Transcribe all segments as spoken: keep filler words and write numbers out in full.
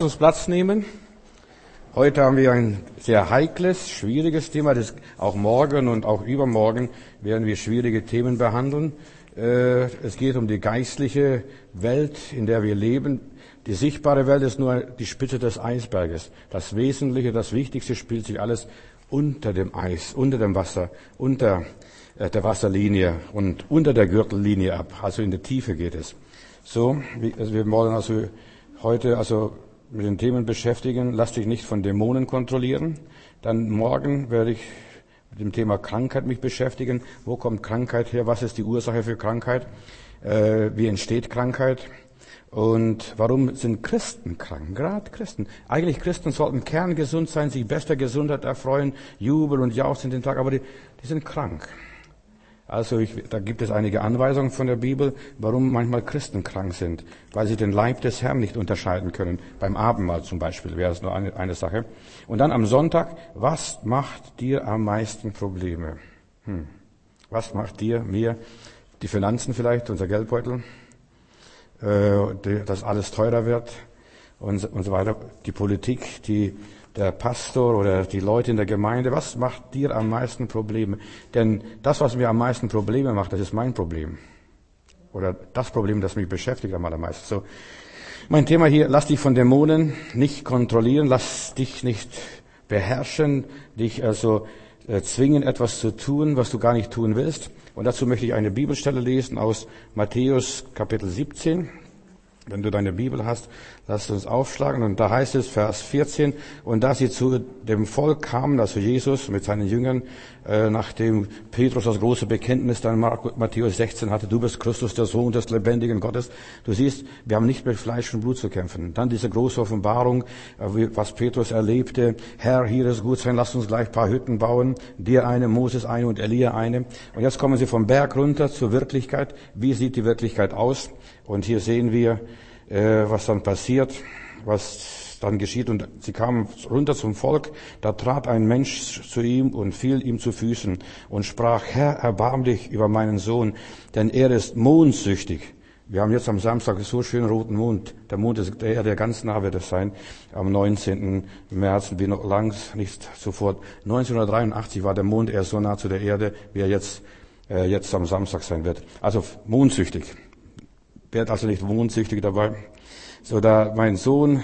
uns Platz nehmen. Heute haben wir ein sehr heikles, schwieriges Thema. Das auch morgen und auch übermorgen werden wir schwierige Themen behandeln. Es geht um die geistliche Welt, in der wir leben. Die sichtbare Welt ist nur die Spitze des Eisberges. Das Wesentliche, das Wichtigste spielt sich alles unter dem Eis, unter dem Wasser, unter der Wasserlinie und unter der Gürtellinie ab. Also in der Tiefe geht es. So, wir wollen also heute also mit den Themen beschäftigen. Lass dich nicht von Dämonen kontrollieren. Dann morgen werde ich mit dem Thema Krankheit mich beschäftigen. Wo kommt Krankheit her? Was ist die Ursache für Krankheit? Äh, wie entsteht Krankheit? Und warum sind Christen krank? Gerade Christen. Eigentlich Christen sollten kerngesund sein, sich bester Gesundheit erfreuen, jubeln und jauchzen den Tag, aber die, die sind krank. Also ich, da gibt es einige Anweisungen von der Bibel, warum manchmal Christen krank sind, weil sie den Leib des Herrn nicht unterscheiden können. Beim Abendmahl zum Beispiel wäre das nur eine, eine Sache. Und dann am Sonntag, was macht dir am meisten Probleme? Hm. Was macht dir, mir, die Finanzen vielleicht, unser Geldbeutel, äh, dass alles teurer wird und, und so weiter. Die Politik, die der Pastor oder die Leute in der Gemeinde, was macht dir am meisten Probleme? Denn das, was mir am meisten Probleme macht, das ist mein Problem. Oder das Problem, das mich beschäftigt am allermeisten. So, mein Thema hier, lass dich von Dämonen nicht kontrollieren, lass dich nicht beherrschen, dich also äh, zwingen, etwas zu tun, was du gar nicht tun willst. Und dazu möchte ich eine Bibelstelle lesen aus Matthäus Kapitel siebzehn. Wenn du deine Bibel hast, lass uns aufschlagen. Und da heißt es, Vers vierzehn, und da sie zu dem Volk kamen, also Jesus mit seinen Jüngern, äh, nachdem Petrus das große Bekenntnis dann Matthäus sechzehn hatte, du bist Christus, der Sohn des lebendigen Gottes. Du siehst, wir haben nicht mit Fleisch und Blut zu kämpfen. Dann diese große Offenbarung, äh, was Petrus erlebte. Herr, hier ist gut sein, lass uns gleich ein paar Hütten bauen. Dir eine, Moses eine und Elia eine. Und jetzt kommen sie vom Berg runter zur Wirklichkeit. Wie sieht die Wirklichkeit aus? Und hier sehen wir, äh, was dann passiert, was dann geschieht. Und sie kamen runter zum Volk. Da trat ein Mensch zu ihm und fiel ihm zu Füßen und sprach, Herr, erbarm dich über meinen Sohn, denn er ist mondsüchtig. Wir haben jetzt am Samstag so schön roten Mond. Der Mond ist der, der ganz nah wird es sein. Am neunzehnten März, wie noch langs, nicht sofort. neunzehnhundertdreiundachtzig war der Mond erst so nah zu der Erde, wie er jetzt, äh, jetzt am Samstag sein wird. Also mondsüchtig. Werd also nicht mondsüchtig dabei. So, da mein Sohn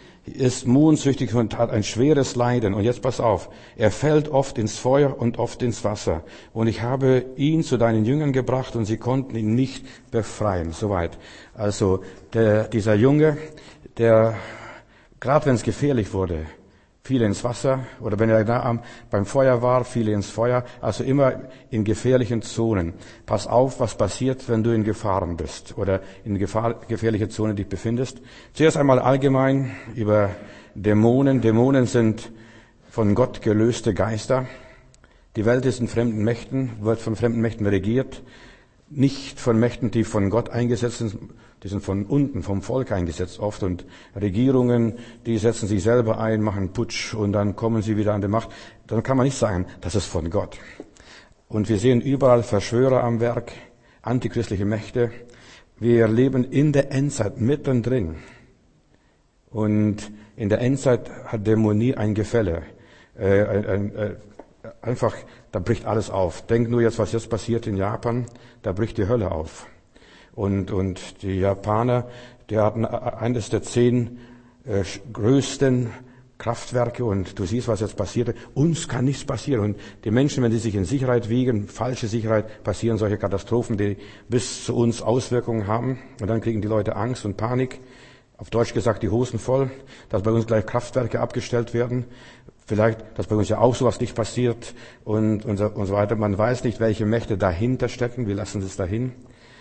ist mondsüchtig und hat ein schweres Leiden. Und jetzt pass auf, er fällt oft ins Feuer und oft ins Wasser. Und ich habe ihn zu deinen Jüngern gebracht und sie konnten ihn nicht befreien. Soweit. Also der, dieser Junge, der gerade wenn es gefährlich wurde, fiel ins Wasser, oder wenn er da am, beim Feuer war, fiel er ins Feuer, also immer in gefährlichen Zonen. Pass auf, was passiert, wenn du in Gefahren bist oder in Gefahr, gefährliche Zonen dich befindest. Zuerst einmal allgemein über Dämonen. Dämonen sind von Gott gelöste Geister. Die Welt ist in fremden Mächten, wird von fremden Mächten regiert, nicht von Mächten, die von Gott eingesetzt sind. Die sind von unten, vom Volk eingesetzt oft. Und Regierungen, die setzen sich selber ein, machen Putsch und dann kommen sie wieder an die Macht. Dann kann man nicht sagen, das ist von Gott. Und wir sehen überall Verschwörer am Werk, antichristliche Mächte. Wir leben in der Endzeit mittendrin. Und in der Endzeit hat Dämonie ein Gefälle. Äh, ein, ein, einfach, da bricht alles auf. Denk nur jetzt, was jetzt passiert in Japan, da bricht die Hölle auf. Und, und die Japaner, die hatten eines der zehn äh, größten Kraftwerke und du siehst, was jetzt passiert. Uns kann nichts passieren. Und die Menschen, wenn sie sich in Sicherheit wiegen, falsche Sicherheit, passieren solche Katastrophen, die bis zu uns Auswirkungen haben. Und dann kriegen die Leute Angst und Panik. Auf Deutsch gesagt, die Hosen voll, dass bei uns gleich Kraftwerke abgestellt werden. Vielleicht, dass bei uns ja auch sowas nicht passiert und, und, so, und so weiter. Man weiß nicht, welche Mächte dahinter stecken. Wir lassen es dahin.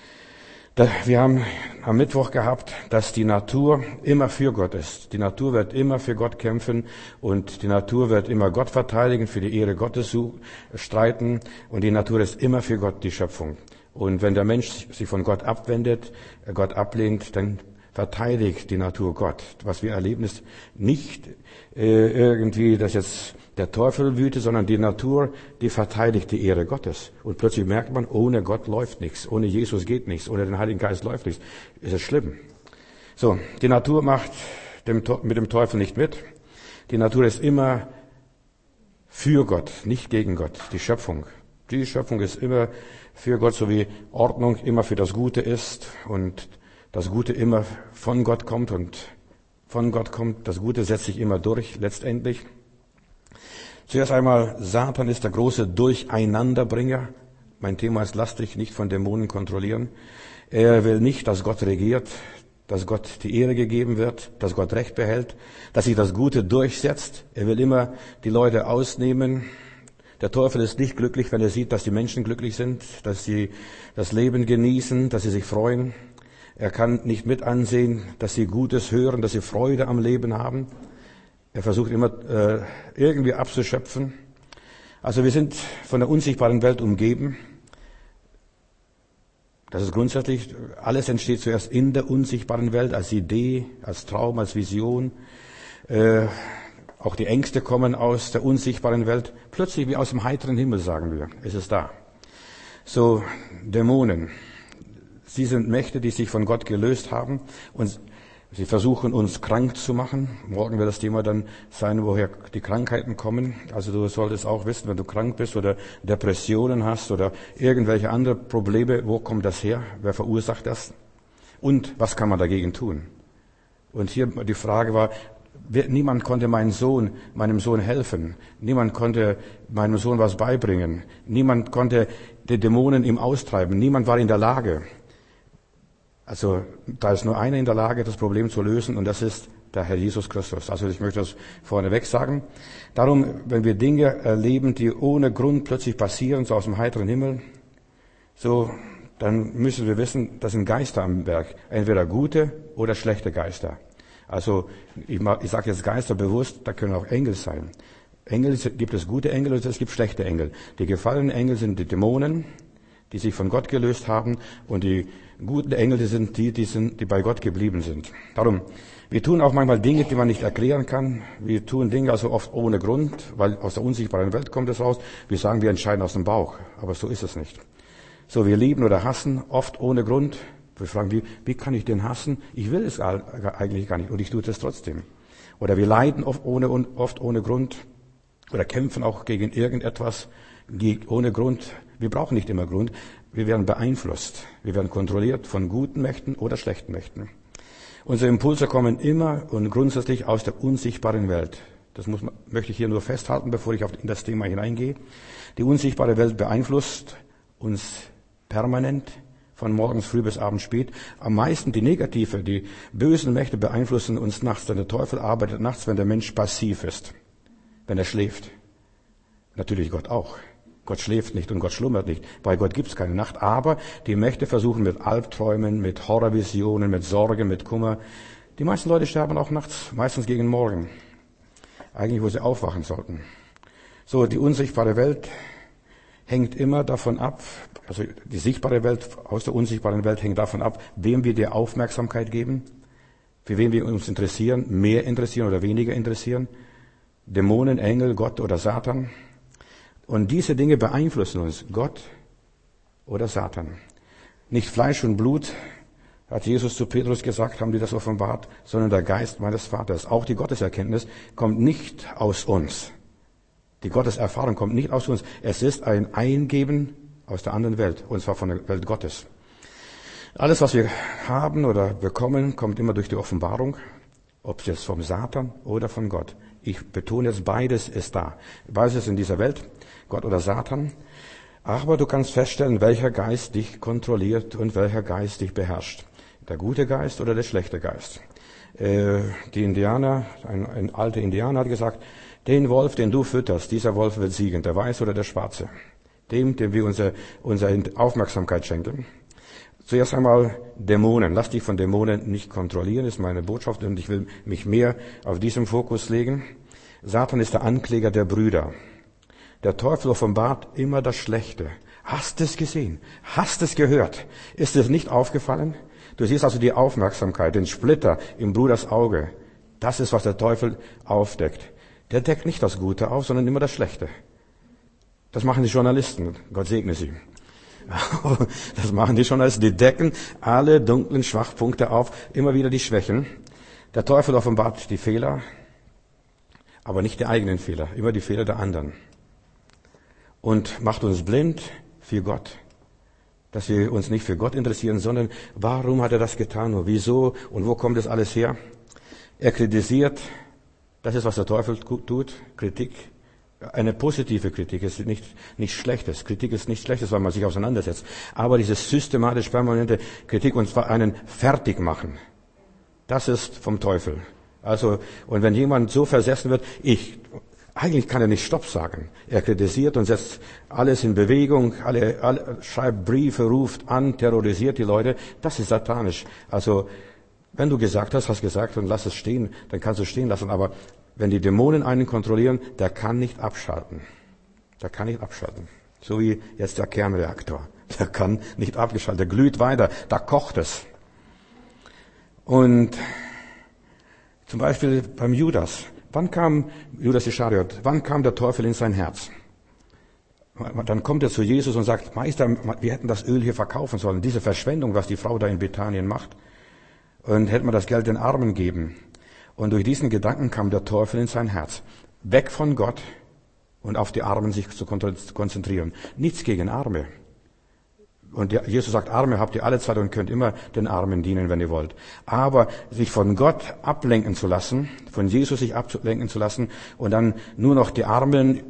Wir haben am Mittwoch gehabt, dass die Natur immer für Gott ist. Die Natur wird immer für Gott kämpfen und die Natur wird immer Gott verteidigen, für die Ehre Gottes streiten und die Natur ist immer für Gott die Schöpfung. Und wenn der Mensch sich von Gott abwendet, Gott ablehnt, dann verteidigt die Natur Gott. Was wir erleben, ist nicht äh, irgendwie, dass jetzt der Teufel wütet, sondern die Natur, die verteidigt die Ehre Gottes. Und plötzlich merkt man, ohne Gott läuft nichts, ohne Jesus geht nichts, ohne den Heiligen Geist läuft nichts. Ist es schlimm. So, die Natur macht dem, mit dem Teufel nicht mit. Die Natur ist immer für Gott, nicht gegen Gott. Die Schöpfung. Die Schöpfung ist immer für Gott, so wie Ordnung immer für das Gute ist und das Gute immer von Gott kommt und von Gott kommt. Das Gute setzt sich immer durch, letztendlich. Zuerst einmal, Satan ist der große Durcheinanderbringer. Mein Thema ist, lass dich nicht von Dämonen kontrollieren. Er will nicht, dass Gott regiert, dass Gott die Ehre gegeben wird, dass Gott Recht behält, dass sich das Gute durchsetzt. Er will immer die Leute ausnehmen. Der Teufel ist nicht glücklich, wenn er sieht, dass die Menschen glücklich sind, dass sie das Leben genießen, dass sie sich freuen. Er kann nicht mit ansehen, dass sie Gutes hören, dass sie Freude am Leben haben. Er versucht immer äh, irgendwie abzuschöpfen. Also wir sind von der unsichtbaren Welt umgeben. Das ist grundsätzlich, alles entsteht zuerst in der unsichtbaren Welt, als Idee, als Traum, als Vision. Äh, auch die Ängste kommen aus der unsichtbaren Welt. Plötzlich wie aus dem heiteren Himmel, sagen wir, ist es da. So, Dämonen. Sie sind Mächte, die sich von Gott gelöst haben und sie versuchen uns krank zu machen. Morgen wird das Thema dann sein, woher die Krankheiten kommen. Also du solltest auch wissen, wenn du krank bist oder Depressionen hast oder irgendwelche andere Probleme, wo kommt das her? Wer verursacht das? Und was kann man dagegen tun? Und hier die Frage war, niemand konnte meinem Sohn, meinem Sohn helfen. Niemand konnte meinem Sohn was beibringen. Niemand konnte die Dämonen ihm austreiben. Niemand war in der Lage. Also da ist nur einer in der Lage, das Problem zu lösen, und das ist der Herr Jesus Christus. Also ich möchte das vorneweg sagen. Darum, wenn wir Dinge erleben, die ohne Grund plötzlich passieren, so aus dem heiteren Himmel, so, dann müssen wir wissen, das sind Geister am Werk. Entweder gute oder schlechte Geister. Also ich, ich sage jetzt Geister bewusst, da können auch Engel sein. Engel gibt es gute Engel und es gibt schlechte Engel. Die gefallenen Engel sind die Dämonen, die sich von Gott gelöst haben, und die guten Engel, die sind die, die sind, die bei Gott geblieben sind. Darum, wir tun auch manchmal Dinge, die man nicht erklären kann. Wir tun Dinge also oft ohne Grund, weil aus der unsichtbaren Welt kommt es raus. Wir sagen, wir entscheiden aus dem Bauch, aber so ist es nicht. So, wir lieben oder hassen oft ohne Grund. Wir fragen, wie, wie kann ich den hassen? Ich will es eigentlich gar nicht und ich tue es trotzdem. Oder wir leiden oft ohne, oft ohne Grund oder kämpfen auch gegen irgendetwas ohne Grund. Wir brauchen nicht immer Grund. Wir werden beeinflusst. Wir werden kontrolliert von guten Mächten oder schlechten Mächten. Unsere Impulse kommen immer und grundsätzlich aus der unsichtbaren Welt. Das muss, möchte ich hier nur festhalten, bevor ich auf, in das Thema hineingehe. Die unsichtbare Welt beeinflusst uns permanent, von morgens früh bis abends spät. Am meisten die negative, die bösen Mächte beeinflussen uns nachts, denn der Teufel arbeitet nachts, wenn der Mensch passiv ist, wenn er schläft. Natürlich Gott auch. Gott schläft nicht und Gott schlummert nicht. Bei Gott gibt es keine Nacht. Aber die Mächte versuchen mit Albträumen, mit Horrorvisionen, mit Sorgen, mit Kummer. Die meisten Leute sterben auch nachts, meistens gegen Morgen. Eigentlich, wo sie aufwachen sollten. So, die unsichtbare Welt hängt immer davon ab, also die sichtbare Welt aus der unsichtbaren Welt hängt davon ab, wem wir die Aufmerksamkeit geben, für wen wir uns interessieren, mehr interessieren oder weniger interessieren. Dämonen, Engel, Gott oder Satan. Und diese Dinge beeinflussen uns, Gott oder Satan. Nicht Fleisch und Blut, hat Jesus zu Petrus gesagt, haben die das offenbart, sondern der Geist meines Vaters. Auch die Gotteserkenntnis kommt nicht aus uns. Die Gotteserfahrung kommt nicht aus uns. Es ist ein Eingeben aus der anderen Welt, und zwar von der Welt Gottes. Alles, was wir haben oder bekommen, kommt immer durch die Offenbarung, ob es jetzt vom Satan oder von Gott. Ich betone jetzt, beides ist da. Beides ist in dieser Welt, Gott oder Satan. Aber du kannst feststellen, welcher Geist dich kontrolliert und welcher Geist dich beherrscht. Der gute Geist oder der schlechte Geist. Äh, die Indianer, ein, ein alter Indianer hat gesagt, den Wolf, den du fütterst, dieser Wolf wird siegen, der Weiße oder der Schwarze. Dem, dem wir unsere, unsere Aufmerksamkeit schenken. Zuerst einmal Dämonen. Lass dich von Dämonen nicht kontrollieren, ist meine Botschaft, und ich will mich mehr auf diesen Fokus legen. Satan ist der Ankläger der Brüder. Der Teufel offenbart immer das Schlechte. Hast es gesehen? Hast es gehört? Ist es nicht aufgefallen? Du siehst also die Aufmerksamkeit, den Splitter im Bruders Auge. Das ist, was der Teufel aufdeckt. Der deckt nicht das Gute auf, sondern immer das Schlechte. Das machen die Journalisten. Gott segne sie. Das machen die Journalisten. Die decken alle dunklen Schwachpunkte auf, immer wieder die Schwächen. Der Teufel offenbart die Fehler, aber nicht die eigenen Fehler, immer die Fehler der anderen. Und macht uns blind für Gott. Dass wir uns nicht für Gott interessieren, sondern warum hat er das getan und wieso und wo kommt das alles her? Er kritisiert, das ist, was der Teufel tut, Kritik. Eine positive Kritik ist nicht, nicht Schlechtes. Kritik ist nicht Schlechtes, weil man sich auseinandersetzt. Aber diese systematisch permanente Kritik, und zwar einen fertig machen, das ist vom Teufel. Also, und wenn jemand so versessen wird, ich, eigentlich kann er nicht Stopp sagen. Er kritisiert und setzt alles in Bewegung, alle, alle, schreibt Briefe, ruft an, terrorisiert die Leute. Das ist satanisch. Also, wenn du gesagt hast, hast gesagt und lass es stehen, dann kannst du es stehen lassen. Aber wenn die Dämonen einen kontrollieren, der kann nicht abschalten. Der kann nicht abschalten. So wie jetzt der Kernreaktor. Der kann nicht abgeschaltet. Der glüht weiter. Da kocht es. Und zum Beispiel beim Judas. Wann kam Judas Ischariot? Wann kam der Teufel in sein Herz? Dann kommt er zu Jesus und sagt, Meister, wir hätten das Öl hier verkaufen sollen. Diese Verschwendung, was die Frau da in Bethanien macht. Und hätte man das Geld den Armen geben. Und durch diesen Gedanken kam der Teufel in sein Herz. Weg von Gott und auf die Armen sich zu konzentrieren. Nichts gegen Arme. Und Jesus sagt, Arme habt ihr alle Zeit und könnt immer den Armen dienen, wenn ihr wollt. Aber sich von Gott ablenken zu lassen, von Jesus sich ablenken zu lassen und dann nur noch die Armen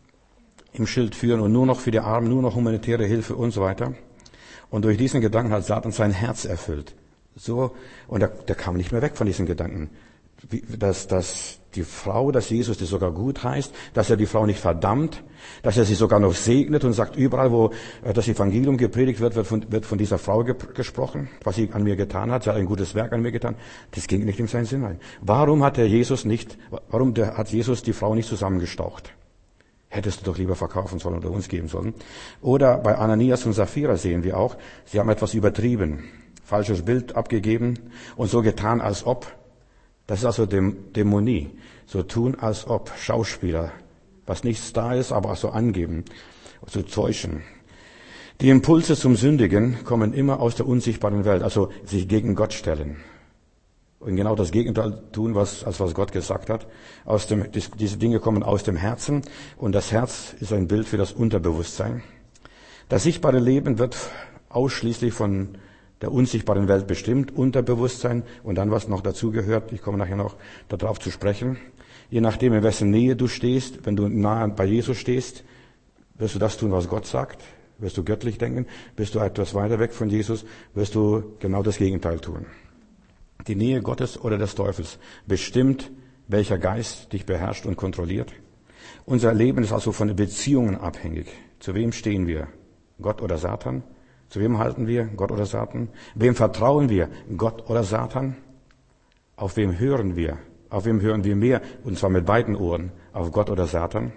im Schild führen und nur noch für die Armen, nur noch humanitäre Hilfe und so weiter. Und durch diesen Gedanken hat Satan sein Herz erfüllt. So, und der, der kam nicht mehr weg von diesen Gedanken. Wie, dass, dass die Frau, dass Jesus das sogar gut heißt, dass er die Frau nicht verdammt, dass er sie sogar noch segnet und sagt, überall, wo das Evangelium gepredigt wird, wird von, wird von dieser Frau ge- gesprochen, was sie an mir getan hat. Sie hat ein gutes Werk an mir getan. Das ging nicht in seinen Sinn ein. Warum hat der Jesus nicht, warum der, hat Jesus die Frau nicht zusammengestaucht? Hättest du doch lieber verkaufen sollen oder uns geben sollen. Oder bei Ananias und Sapphira sehen wir auch, sie haben etwas übertrieben, falsches Bild abgegeben und so getan, als ob. Das ist also Dämonie. So tun, als ob Schauspieler, was nichts da ist, aber auch so angeben, so täuschen. Die Impulse zum Sündigen kommen immer aus der unsichtbaren Welt, also sich gegen Gott stellen. Und genau das Gegenteil tun, was, als was Gott gesagt hat. Aus dem, diese Dinge kommen aus dem Herzen und das Herz ist ein Bild für das Unterbewusstsein. Das sichtbare Leben wird ausschließlich von der unsichtbaren Welt bestimmt, Unterbewusstsein und dann, was noch dazugehört, ich komme nachher noch darauf zu sprechen. Je nachdem, in wessen Nähe du stehst, wenn du nahe bei Jesus stehst, wirst du das tun, was Gott sagt, wirst du göttlich denken, bist du etwas weiter weg von Jesus, wirst du genau das Gegenteil tun. Die Nähe Gottes oder des Teufels bestimmt, welcher Geist dich beherrscht und kontrolliert. Unser Leben ist also von Beziehungen abhängig. Zu wem stehen wir? Gott oder Satan? Zu wem halten wir? Gott oder Satan? Wem vertrauen wir? Gott oder Satan? Auf wem hören wir? Auf wem hören wir mehr? Und zwar mit beiden Ohren. Auf Gott oder Satan?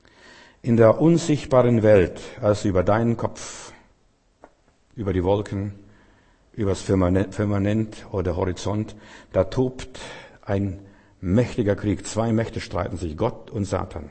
In der unsichtbaren Welt, also über deinen Kopf, über die Wolken, über das Firmament oder Horizont, da tobt ein mächtiger Krieg. Zwei Mächte streiten sich, Gott und Satan.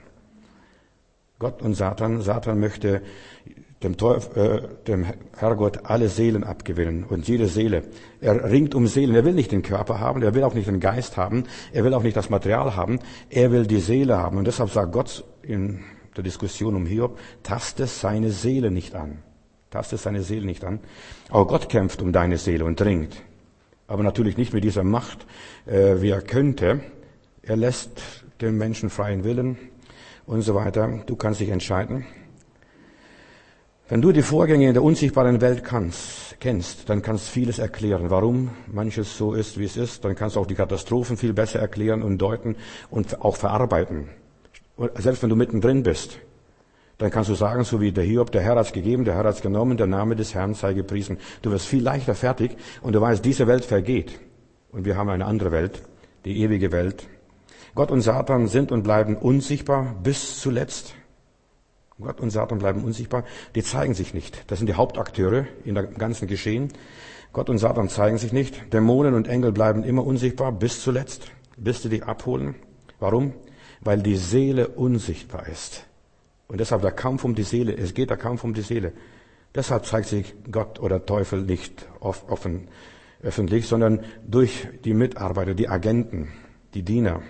Gott und Satan. Satan möchte dem, Teufel, äh, dem Herrgott alle Seelen abgewinnen und jede Seele. Er ringt um Seelen. Er will nicht den Körper haben, er will auch nicht den Geist haben, er will auch nicht das Material haben, er will die Seele haben. Und deshalb sagt Gott in der Diskussion um Hiob, taste seine Seele nicht an. Taste seine Seele nicht an. Auch Gott kämpft um deine Seele und ringt. Aber natürlich nicht mit dieser Macht, äh, wie er könnte. Er lässt den Menschen freien Willen und so weiter. Du kannst dich entscheiden. Wenn du die Vorgänge in der unsichtbaren Welt kannst, kennst, dann kannst du vieles erklären, warum manches so ist, wie es ist. Dann kannst du auch die Katastrophen viel besser erklären und deuten und auch verarbeiten. Selbst wenn du mittendrin bist, dann kannst du sagen, so wie der Hiob, der Herr hat's gegeben, der Herr hat's genommen, der Name des Herrn sei gepriesen. Du wirst viel leichter fertig und du weißt, diese Welt vergeht. Und wir haben eine andere Welt, die ewige Welt. Gott und Satan sind und bleiben unsichtbar bis zuletzt. Gott und Satan bleiben unsichtbar. Die zeigen sich nicht. Das sind die Hauptakteure in der ganzen Geschehen. Gott und Satan zeigen sich nicht. Dämonen und Engel bleiben immer unsichtbar bis zuletzt, bis sie dich abholen. Warum? Weil die Seele unsichtbar ist. Und deshalb der Kampf um die Seele. Es geht der Kampf um die Seele. Deshalb zeigt sich Gott oder Teufel nicht offen. öffentlich, sondern durch die Mitarbeiter, die Agenten, die Diener.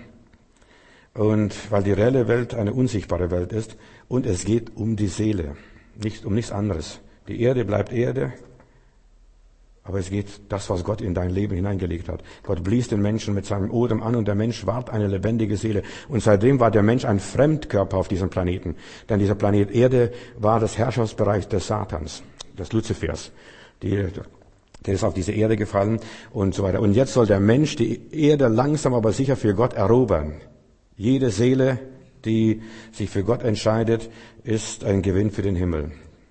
Und weil die reelle Welt eine unsichtbare Welt ist und es geht um die Seele, nicht um nichts anderes. Die Erde bleibt Erde, aber es geht das, was Gott in dein Leben hineingelegt hat. Gott blies den Menschen mit seinem Odem an und der Mensch ward eine lebendige Seele. Und seitdem war der Mensch ein Fremdkörper auf diesem Planeten. Denn dieser Planet Erde war das Herrschaftsbereich des Satans, des Luzifers. Die, der ist auf diese Erde gefallen und so weiter. Und jetzt soll der Mensch die Erde langsam aber sicher für Gott erobern. Jede Seele, die sich für Gott entscheidet, ist ein Gewinn für den Himmel.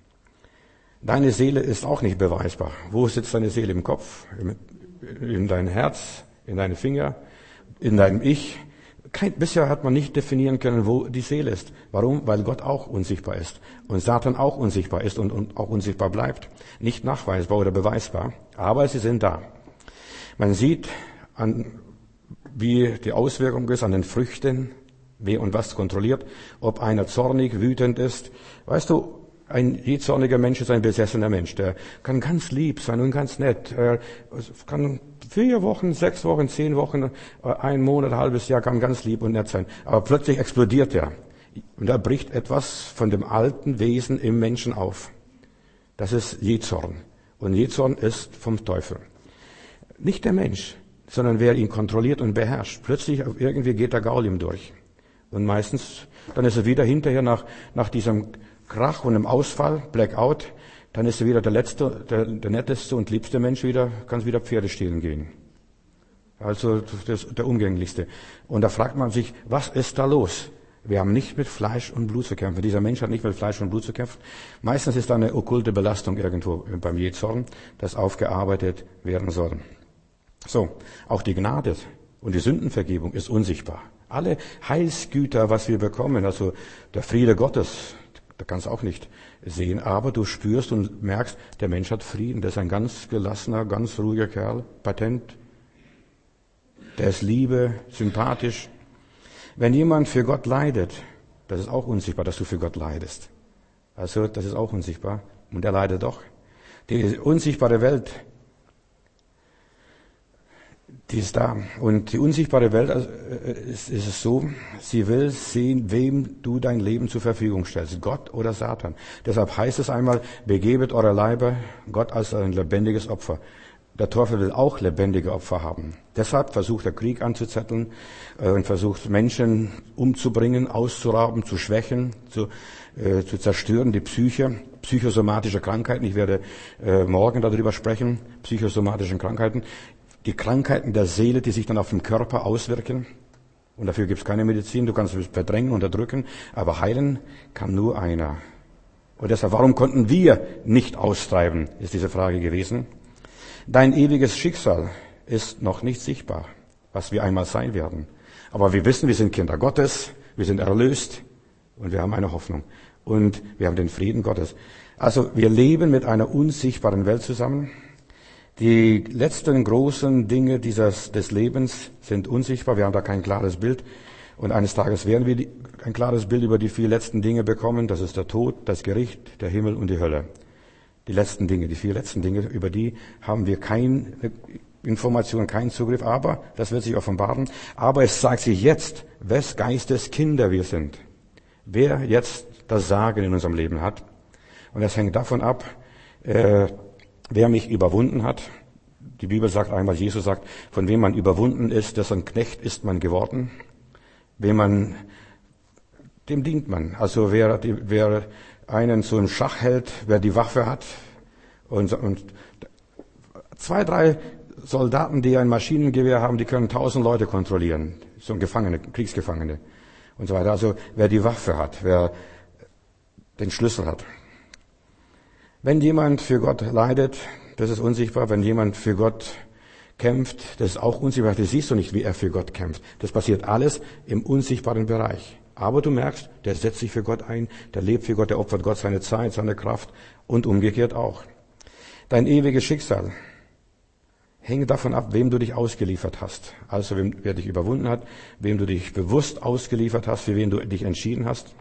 Deine Seele ist auch nicht beweisbar. Wo sitzt deine Seele? Im Kopf, in dein Herz, in deine Finger, in deinem Ich? Kein, bisher hat man nicht definieren können, wo die Seele ist. Warum? Weil Gott auch unsichtbar ist und Satan auch unsichtbar ist und, und auch unsichtbar bleibt. Nicht nachweisbar oder beweisbar, aber sie sind da. Man sieht, an, wie die Auswirkung ist an den Früchten, wer und was kontrolliert, ob einer zornig, wütend ist. Weißt du, ein jähzorniger Mensch ist ein besessener Mensch. Der kann ganz lieb sein und ganz nett. Er kann vier Wochen, sechs Wochen, zehn Wochen, ein Monat, ein halbes Jahr kann ganz lieb und nett sein. Aber plötzlich explodiert er. Und da bricht etwas von dem alten Wesen im Menschen auf. Das ist Jähzorn. Und Jähzorn ist vom Teufel. Nicht der Mensch, sondern wer ihn kontrolliert und beherrscht. Plötzlich irgendwie geht der Gaul ihm durch. Und meistens, dann ist er wieder hinterher nach, nach diesem Krach und einem Ausfall, Blackout, dann ist er wieder der letzte, der, der netteste und liebste Mensch wieder, kann wieder Pferde stehlen gehen. Also das, der umgänglichste. Und da fragt man sich, was ist da los? Wir haben nicht mit Fleisch und Blut zu kämpfen. Dieser Mensch hat nicht mit Fleisch und Blut zu kämpfen. Meistens ist da eine okkulte Belastung irgendwo beim Jähzorn, das aufgearbeitet werden soll. So, auch die Gnade und die Sündenvergebung ist unsichtbar. Alle Heilsgüter, was wir bekommen, also der Friede Gottes, da kannst du auch nicht sehen, aber du spürst und merkst, der Mensch hat Frieden. Der ist ein ganz gelassener, ganz ruhiger Kerl, patent. Der ist Liebe, sympathisch. Wenn jemand für Gott leidet, das ist auch unsichtbar, dass du für Gott leidest. Also das ist auch unsichtbar. Und er leidet doch. Die unsichtbare Welt, die ist da. Und die unsichtbare Welt also, ist, ist es so, sie will sehen, wem du dein Leben zur Verfügung stellst, Gott oder Satan. Deshalb heißt es einmal, begebet eure Leiber Gott als ein lebendiges Opfer. Der Teufel will auch lebendige Opfer haben. Deshalb versucht er Krieg anzuzetteln äh, und versucht Menschen umzubringen, auszurauben, zu schwächen, zu, äh, zu zerstören, die Psyche, psychosomatische Krankheiten. Ich werde äh, morgen darüber sprechen, psychosomatische Krankheiten. Die Krankheiten der Seele, die sich dann auf den Körper auswirken. Und dafür gibt es keine Medizin. Du kannst es verdrängen, unterdrücken. Aber heilen kann nur einer. Und deshalb, warum konnten wir nicht austreiben, ist diese Frage gewesen. Dein ewiges Schicksal ist noch nicht sichtbar, was wir einmal sein werden. Aber wir wissen, wir sind Kinder Gottes, wir sind erlöst und wir haben eine Hoffnung. Und wir haben den Frieden Gottes. Also wir leben mit einer unsichtbaren Welt zusammen. Die letzten großen Dinge dieses, des Lebens sind unsichtbar. Wir haben da kein klares Bild. Und eines Tages werden wir die, ein klares Bild über die vier letzten Dinge bekommen. Das ist der Tod, das Gericht, der Himmel und die Hölle. Die letzten Dinge, die vier letzten Dinge, über die haben wir keine Information, keinen Zugriff. Aber, das wird sich offenbaren. Aber es sagt sich jetzt, wes Geistes Kinder wir sind. Wer jetzt das Sagen in unserem Leben hat. Und das hängt davon ab, äh, wer mich überwunden hat. Die Bibel sagt einmal, Jesus sagt, von wem man überwunden ist, dessen Knecht ist man geworden. Wem man, dem dient man. Also wer, wer einen so im Schach hält, wer die Waffe hat und, und zwei, drei Soldaten, die ein Maschinengewehr haben, die können tausend Leute kontrollieren. So Gefangene, Kriegsgefangene und so weiter. Also wer die Waffe hat, wer den Schlüssel hat. Wenn jemand für Gott leidet, das ist unsichtbar. Wenn jemand für Gott kämpft, das ist auch unsichtbar. Das siehst du nicht, wie er für Gott kämpft. Das passiert alles im unsichtbaren Bereich. Aber du merkst, der setzt sich für Gott ein, der lebt für Gott, der opfert Gott seine Zeit, seine Kraft und umgekehrt auch. Dein ewiges Schicksal hängt davon ab, wem du dich ausgeliefert hast. Also wer dich überwunden hat, wem du dich bewusst ausgeliefert hast, für wen du dich entschieden hast.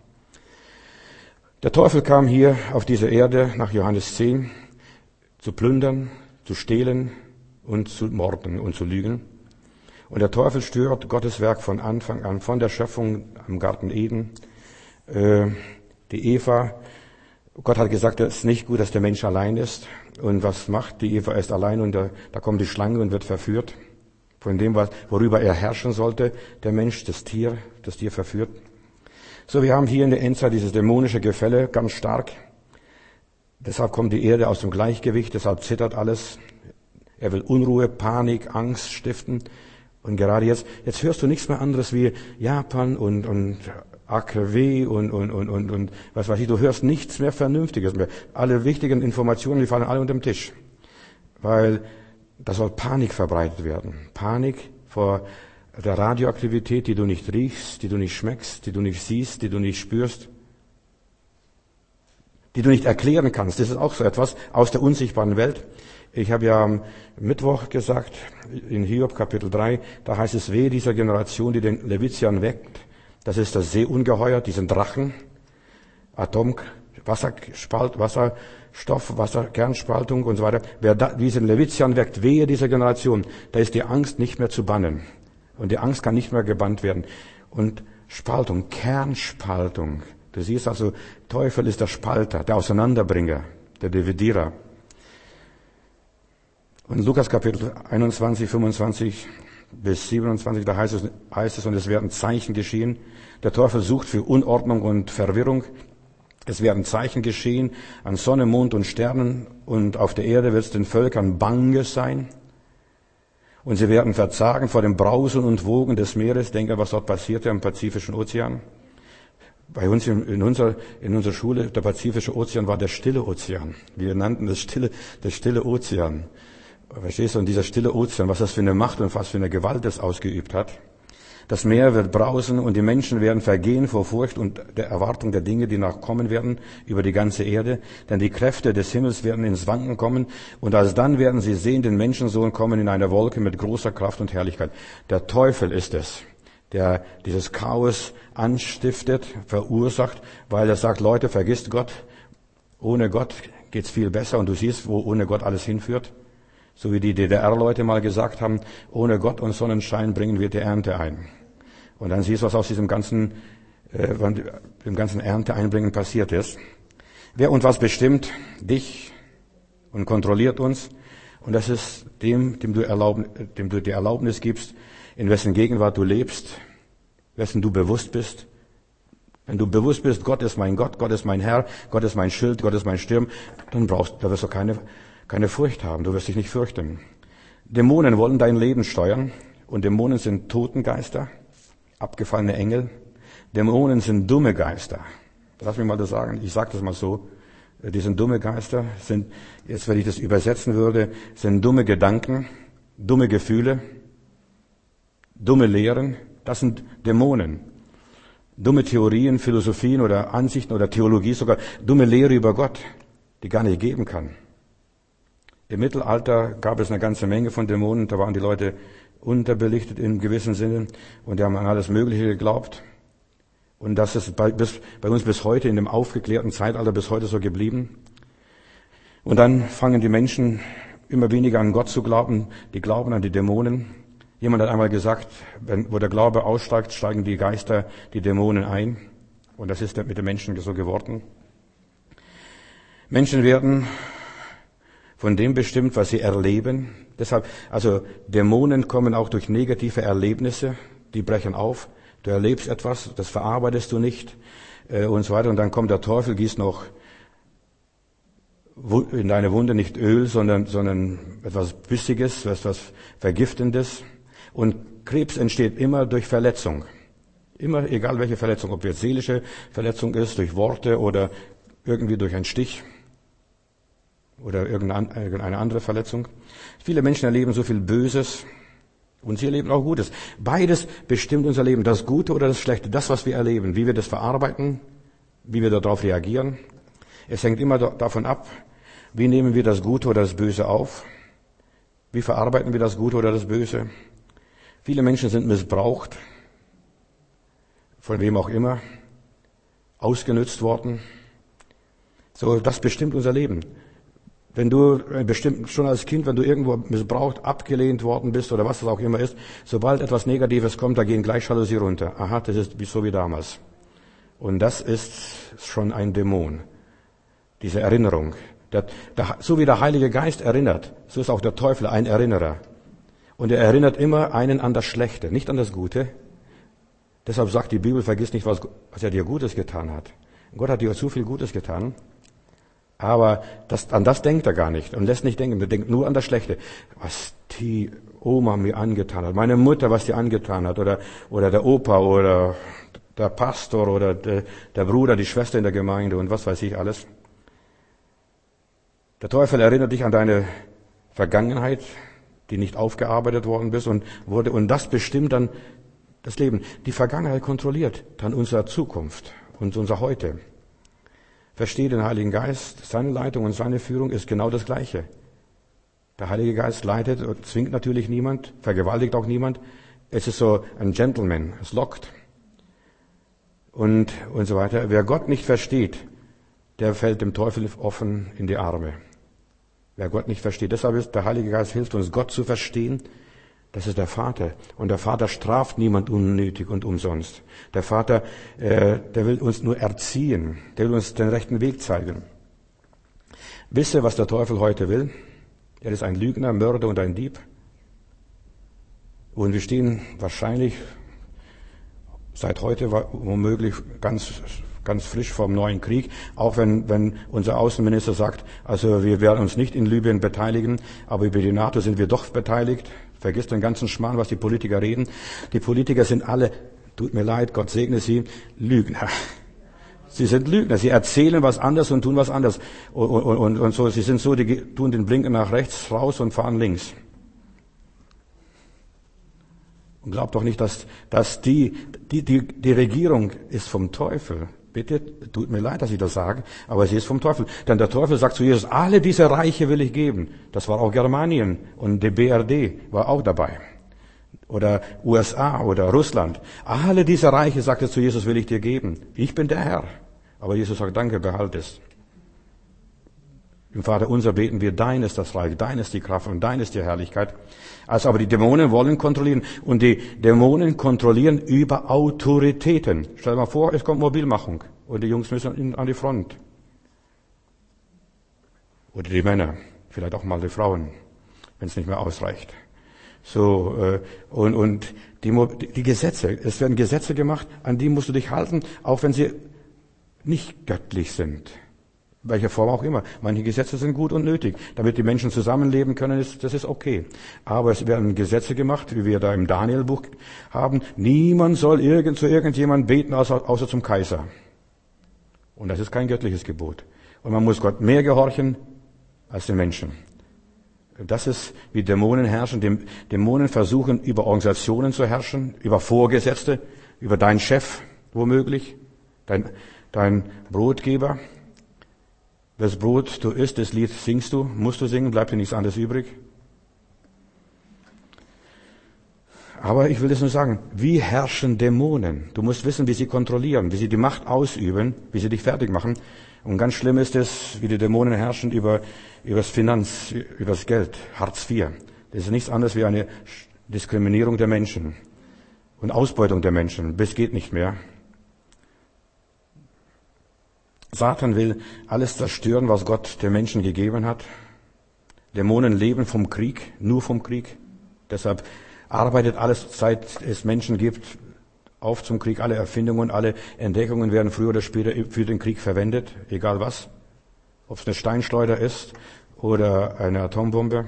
Der Teufel kam hier auf diese Erde nach Johannes zehn zu plündern, zu stehlen und zu morden und zu lügen. Und der Teufel stört Gottes Werk von Anfang an, von der Schöpfung am Garten Eden. Äh, die Eva, Gott hat gesagt, es ist nicht gut, dass der Mensch allein ist. Und was macht die Eva? Ist allein und da, da kommt die Schlange und wird verführt. Von dem, worüber er herrschen sollte, der Mensch, das Tier, das Tier verführt. So, wir haben hier in der Endzeit dieses dämonische Gefälle ganz stark. Deshalb kommt die Erde aus dem Gleichgewicht, deshalb zittert alles. Er will Unruhe, Panik, Angst stiften. Und gerade jetzt, jetzt hörst du nichts mehr anderes wie Japan und, und A K W und, und, und, und, und was weiß ich. Du hörst nichts mehr Vernünftiges mehr. Alle wichtigen Informationen, die fallen alle unter den Tisch. Weil da soll Panik verbreitet werden. Panik vor der Radioaktivität, die du nicht riechst, die du nicht schmeckst, die du nicht siehst, die du nicht spürst, die du nicht erklären kannst. Das ist auch so etwas aus der unsichtbaren Welt. Ich habe ja am Mittwoch gesagt, in Hiob Kapitel drei, da heißt es, wehe dieser Generation, die den Levitian weckt. Das ist das Seeungeheuer, diesen Drachen, Atom, Wasserspalt, Wasserstoff, Wasserkernspaltung und so weiter. Wer da, diesen Levitian weckt, wehe dieser Generation, da ist die Angst nicht mehr zu bannen. Und die Angst kann nicht mehr gebannt werden. Und Spaltung, Kernspaltung. Du siehst also, Teufel ist der Spalter, der Auseinanderbringer, der Dividierer. Und Lukas Kapitel einundzwanzig, fünfundzwanzig bis siebenundzwanzig, da heißt es, heißt es, und es werden Zeichen geschehen. Der Teufel sucht für Unordnung und Verwirrung. Es werden Zeichen geschehen an Sonne, Mond und Sternen, und auf der Erde wird es den Völkern bange sein. Und sie werden verzagen vor dem Brausen und Wogen des Meeres. Denke, was dort passierte am Pazifischen Ozean. Bei uns in, in, unserer, in unserer Schule, der Pazifische Ozean war der stille Ozean. Wir nannten das stille, der stille Ozean. Verstehst du? Und dieser stille Ozean, was das für eine Macht und was für eine Gewalt das ausgeübt hat. Das Meer wird brausen und die Menschen werden vergehen vor Furcht und der Erwartung der Dinge, die noch kommen werden über die ganze Erde. Denn die Kräfte des Himmels werden ins Wanken kommen und alsdann werden sie sehen, den Menschensohn kommen in einer Wolke mit großer Kraft und Herrlichkeit. Der Teufel ist es, der dieses Chaos anstiftet, verursacht, weil er sagt, Leute, vergisst Gott. Ohne Gott geht's viel besser, und du siehst, wo ohne Gott alles hinführt. So wie die D D R-Leute mal gesagt haben, ohne Gott und Sonnenschein bringen wir die Ernte ein. Und dann siehst du, was aus diesem ganzen, äh, dem ganzen Ernteeinbringen passiert ist. Wer und was bestimmt dich und kontrolliert uns? Und das ist dem, dem du, erlaub, dem du die Erlaubnis gibst, in wessen Gegenwart du lebst, wessen du bewusst bist. Wenn du bewusst bist, Gott ist mein Gott, Gott ist mein Herr, Gott ist mein Schild, Gott ist mein Sturm, dann brauchst, da wirst du keine, keine Furcht haben, du wirst dich nicht fürchten. Dämonen wollen dein Leben steuern, und Dämonen sind Totengeister, abgefallene Engel. Dämonen sind dumme Geister. Lass mich mal das sagen, ich sage das mal so. Die sind dumme Geister, sind, jetzt wenn ich das übersetzen würde, sind dumme Gedanken, dumme Gefühle, dumme Lehren. Das sind Dämonen. Dumme Theorien, Philosophien oder Ansichten oder Theologie, sogar dumme Lehre über Gott, die gar nicht geben kann. Im Mittelalter gab es eine ganze Menge von Dämonen, da waren die Leute unterbelichtet in gewissem Sinne und die haben an alles Mögliche geglaubt. Und das ist bei, bis, bei uns bis heute, in dem aufgeklärten Zeitalter, bis heute so geblieben. Und dann fangen die Menschen immer weniger an Gott zu glauben, die glauben an die Dämonen. Jemand hat einmal gesagt, wenn, wo der Glaube aussteigt, steigen die Geister, die Dämonen ein. Und das ist mit den Menschen so geworden. Menschen werden von dem bestimmt, was sie erleben. Deshalb, also Dämonen kommen auch durch negative Erlebnisse, die brechen auf. Du erlebst etwas, das verarbeitest du nicht äh, und so weiter. Und dann kommt der Teufel, gießt noch in deine Wunde nicht Öl, sondern, sondern etwas Bissiges, etwas Vergiftendes. Und Krebs entsteht immer durch Verletzung. Immer, egal welche Verletzung, ob jetzt seelische Verletzung ist, durch Worte oder irgendwie durch einen Stich oder irgendeine andere Verletzung. Viele Menschen erleben so viel Böses und sie erleben auch Gutes. Beides bestimmt unser Leben, das Gute oder das Schlechte, das, was wir erleben, wie wir das verarbeiten, wie wir darauf reagieren. Es hängt immer davon ab, wie nehmen wir das Gute oder das Böse auf, wie verarbeiten wir das Gute oder das Böse. Viele Menschen sind missbraucht, von wem auch immer, ausgenützt worden. So, das bestimmt unser Leben. Wenn du bestimmt schon als Kind, wenn du irgendwo missbraucht, abgelehnt worden bist oder was es auch immer ist, sobald etwas Negatives kommt, da gehen gleich Jalousie runter. Aha, das ist so wie damals. Und das ist schon ein Dämon. Diese Erinnerung. Der, der, so wie der Heilige Geist erinnert, so ist auch der Teufel ein Erinnerer. Und er erinnert immer einen an das Schlechte, nicht an das Gute. Deshalb sagt die Bibel, vergiss nicht, was, was er dir Gutes getan hat. Gott hat dir so viel Gutes getan. Aber das, an das denkt er gar nicht und lässt nicht denken. Er denkt nur an das Schlechte. Was die Oma mir angetan hat, meine Mutter, was die angetan hat, oder, oder der Opa, oder der Pastor, oder der, der Bruder, die Schwester in der Gemeinde und was weiß ich alles. Der Teufel erinnert dich an deine Vergangenheit, die nicht aufgearbeitet worden bist und wurde, und das bestimmt dann das Leben. Die Vergangenheit kontrolliert dann unsere Zukunft und unser Heute. Verstehe den Heiligen Geist, seine Leitung und seine Führung ist genau das Gleiche. Der Heilige Geist leitet, zwingt natürlich niemand, vergewaltigt auch niemand. Es ist so ein Gentleman, es lockt. Und, und so weiter. Wer Gott nicht versteht, der fällt dem Teufel offen in die Arme. Wer Gott nicht versteht. Deshalb ist der Heilige Geist hilft uns, Gott zu verstehen. Das ist der Vater. Und der Vater straft niemand unnötig und umsonst. Der Vater, äh, der will uns nur erziehen. Der will uns den rechten Weg zeigen. Wisse, was der Teufel heute will? Er ist ein Lügner, Mörder und ein Dieb. Und wir stehen wahrscheinlich seit heute womöglich ganz, ganz frisch vor dem neuen Krieg. Auch wenn, wenn unser Außenminister sagt, also wir werden uns nicht in Libyen beteiligen, aber über die NATO sind wir doch beteiligt. Vergiss den ganzen Schmarrn, was die Politiker reden. Die Politiker sind alle, tut mir leid, Gott segne sie, Lügner. Sie sind Lügner. Sie erzählen was anderes und tun was anderes. Und, und, und, und so, sie sind so, die tun den Blinker nach rechts raus und fahren links. Und glaubt doch nicht, dass, dass die, die, die, die Regierung ist vom Teufel. Bitte, tut mir leid, dass ich das sage, aber sie ist vom Teufel. Denn der Teufel sagt zu Jesus, alle diese Reiche will ich geben. Das war auch Germanien und die B R D war auch dabei. Oder U S A oder Russland. Alle diese Reiche, sagt er zu Jesus, will ich dir geben. Ich bin der Herr. Aber Jesus sagt, danke, behalt es. Im Vater unser beten wir, dein ist das Reich, dein ist die Kraft und dein ist die Herrlichkeit. Also aber die Dämonen wollen kontrollieren. Und die Dämonen kontrollieren über Autoritäten. Stell dir mal vor, es kommt Mobilmachung. Und die Jungs müssen an die Front. Oder die Männer. Vielleicht auch mal die Frauen, wenn es nicht mehr ausreicht. So, äh, und, und die, die Gesetze. Es werden Gesetze gemacht, an die musst du dich halten, auch wenn sie nicht göttlich sind. Welcher Form auch immer. Manche Gesetze sind gut und nötig. Damit die Menschen zusammenleben können, ist, das ist okay. Aber es werden Gesetze gemacht, wie wir da im Daniel-Buch haben. Niemand soll irgend, zu irgendjemandem beten, außer, außer zum Kaiser. Und das ist kein göttliches Gebot. Und man muss Gott mehr gehorchen als den Menschen. Das ist, wie Dämonen herrschen. Dämonen versuchen, über Organisationen zu herrschen, über Vorgesetzte, über deinen Chef, womöglich, dein, dein Brotgeber. Das Brot du isst, das Lied singst du, musst du singen, bleibt dir nichts anderes übrig. Aber ich will es nur sagen, wie herrschen Dämonen? Du musst wissen, wie sie kontrollieren, wie sie die Macht ausüben, wie sie dich fertig machen. Und ganz schlimm ist es, wie die Dämonen herrschen über, über das Finanz, über das Geld, Hartz vier. Das ist nichts anderes wie eine Diskriminierung der Menschen und Ausbeutung der Menschen. Bis geht nicht mehr. Satan will alles zerstören, was Gott den Menschen gegeben hat. Dämonen leben vom Krieg, nur vom Krieg. Deshalb arbeitet alles, seit es Menschen gibt, auf zum Krieg. Alle Erfindungen, alle Entdeckungen werden früher oder später für den Krieg verwendet, egal was. Ob es eine Steinschleuder ist oder eine Atombombe.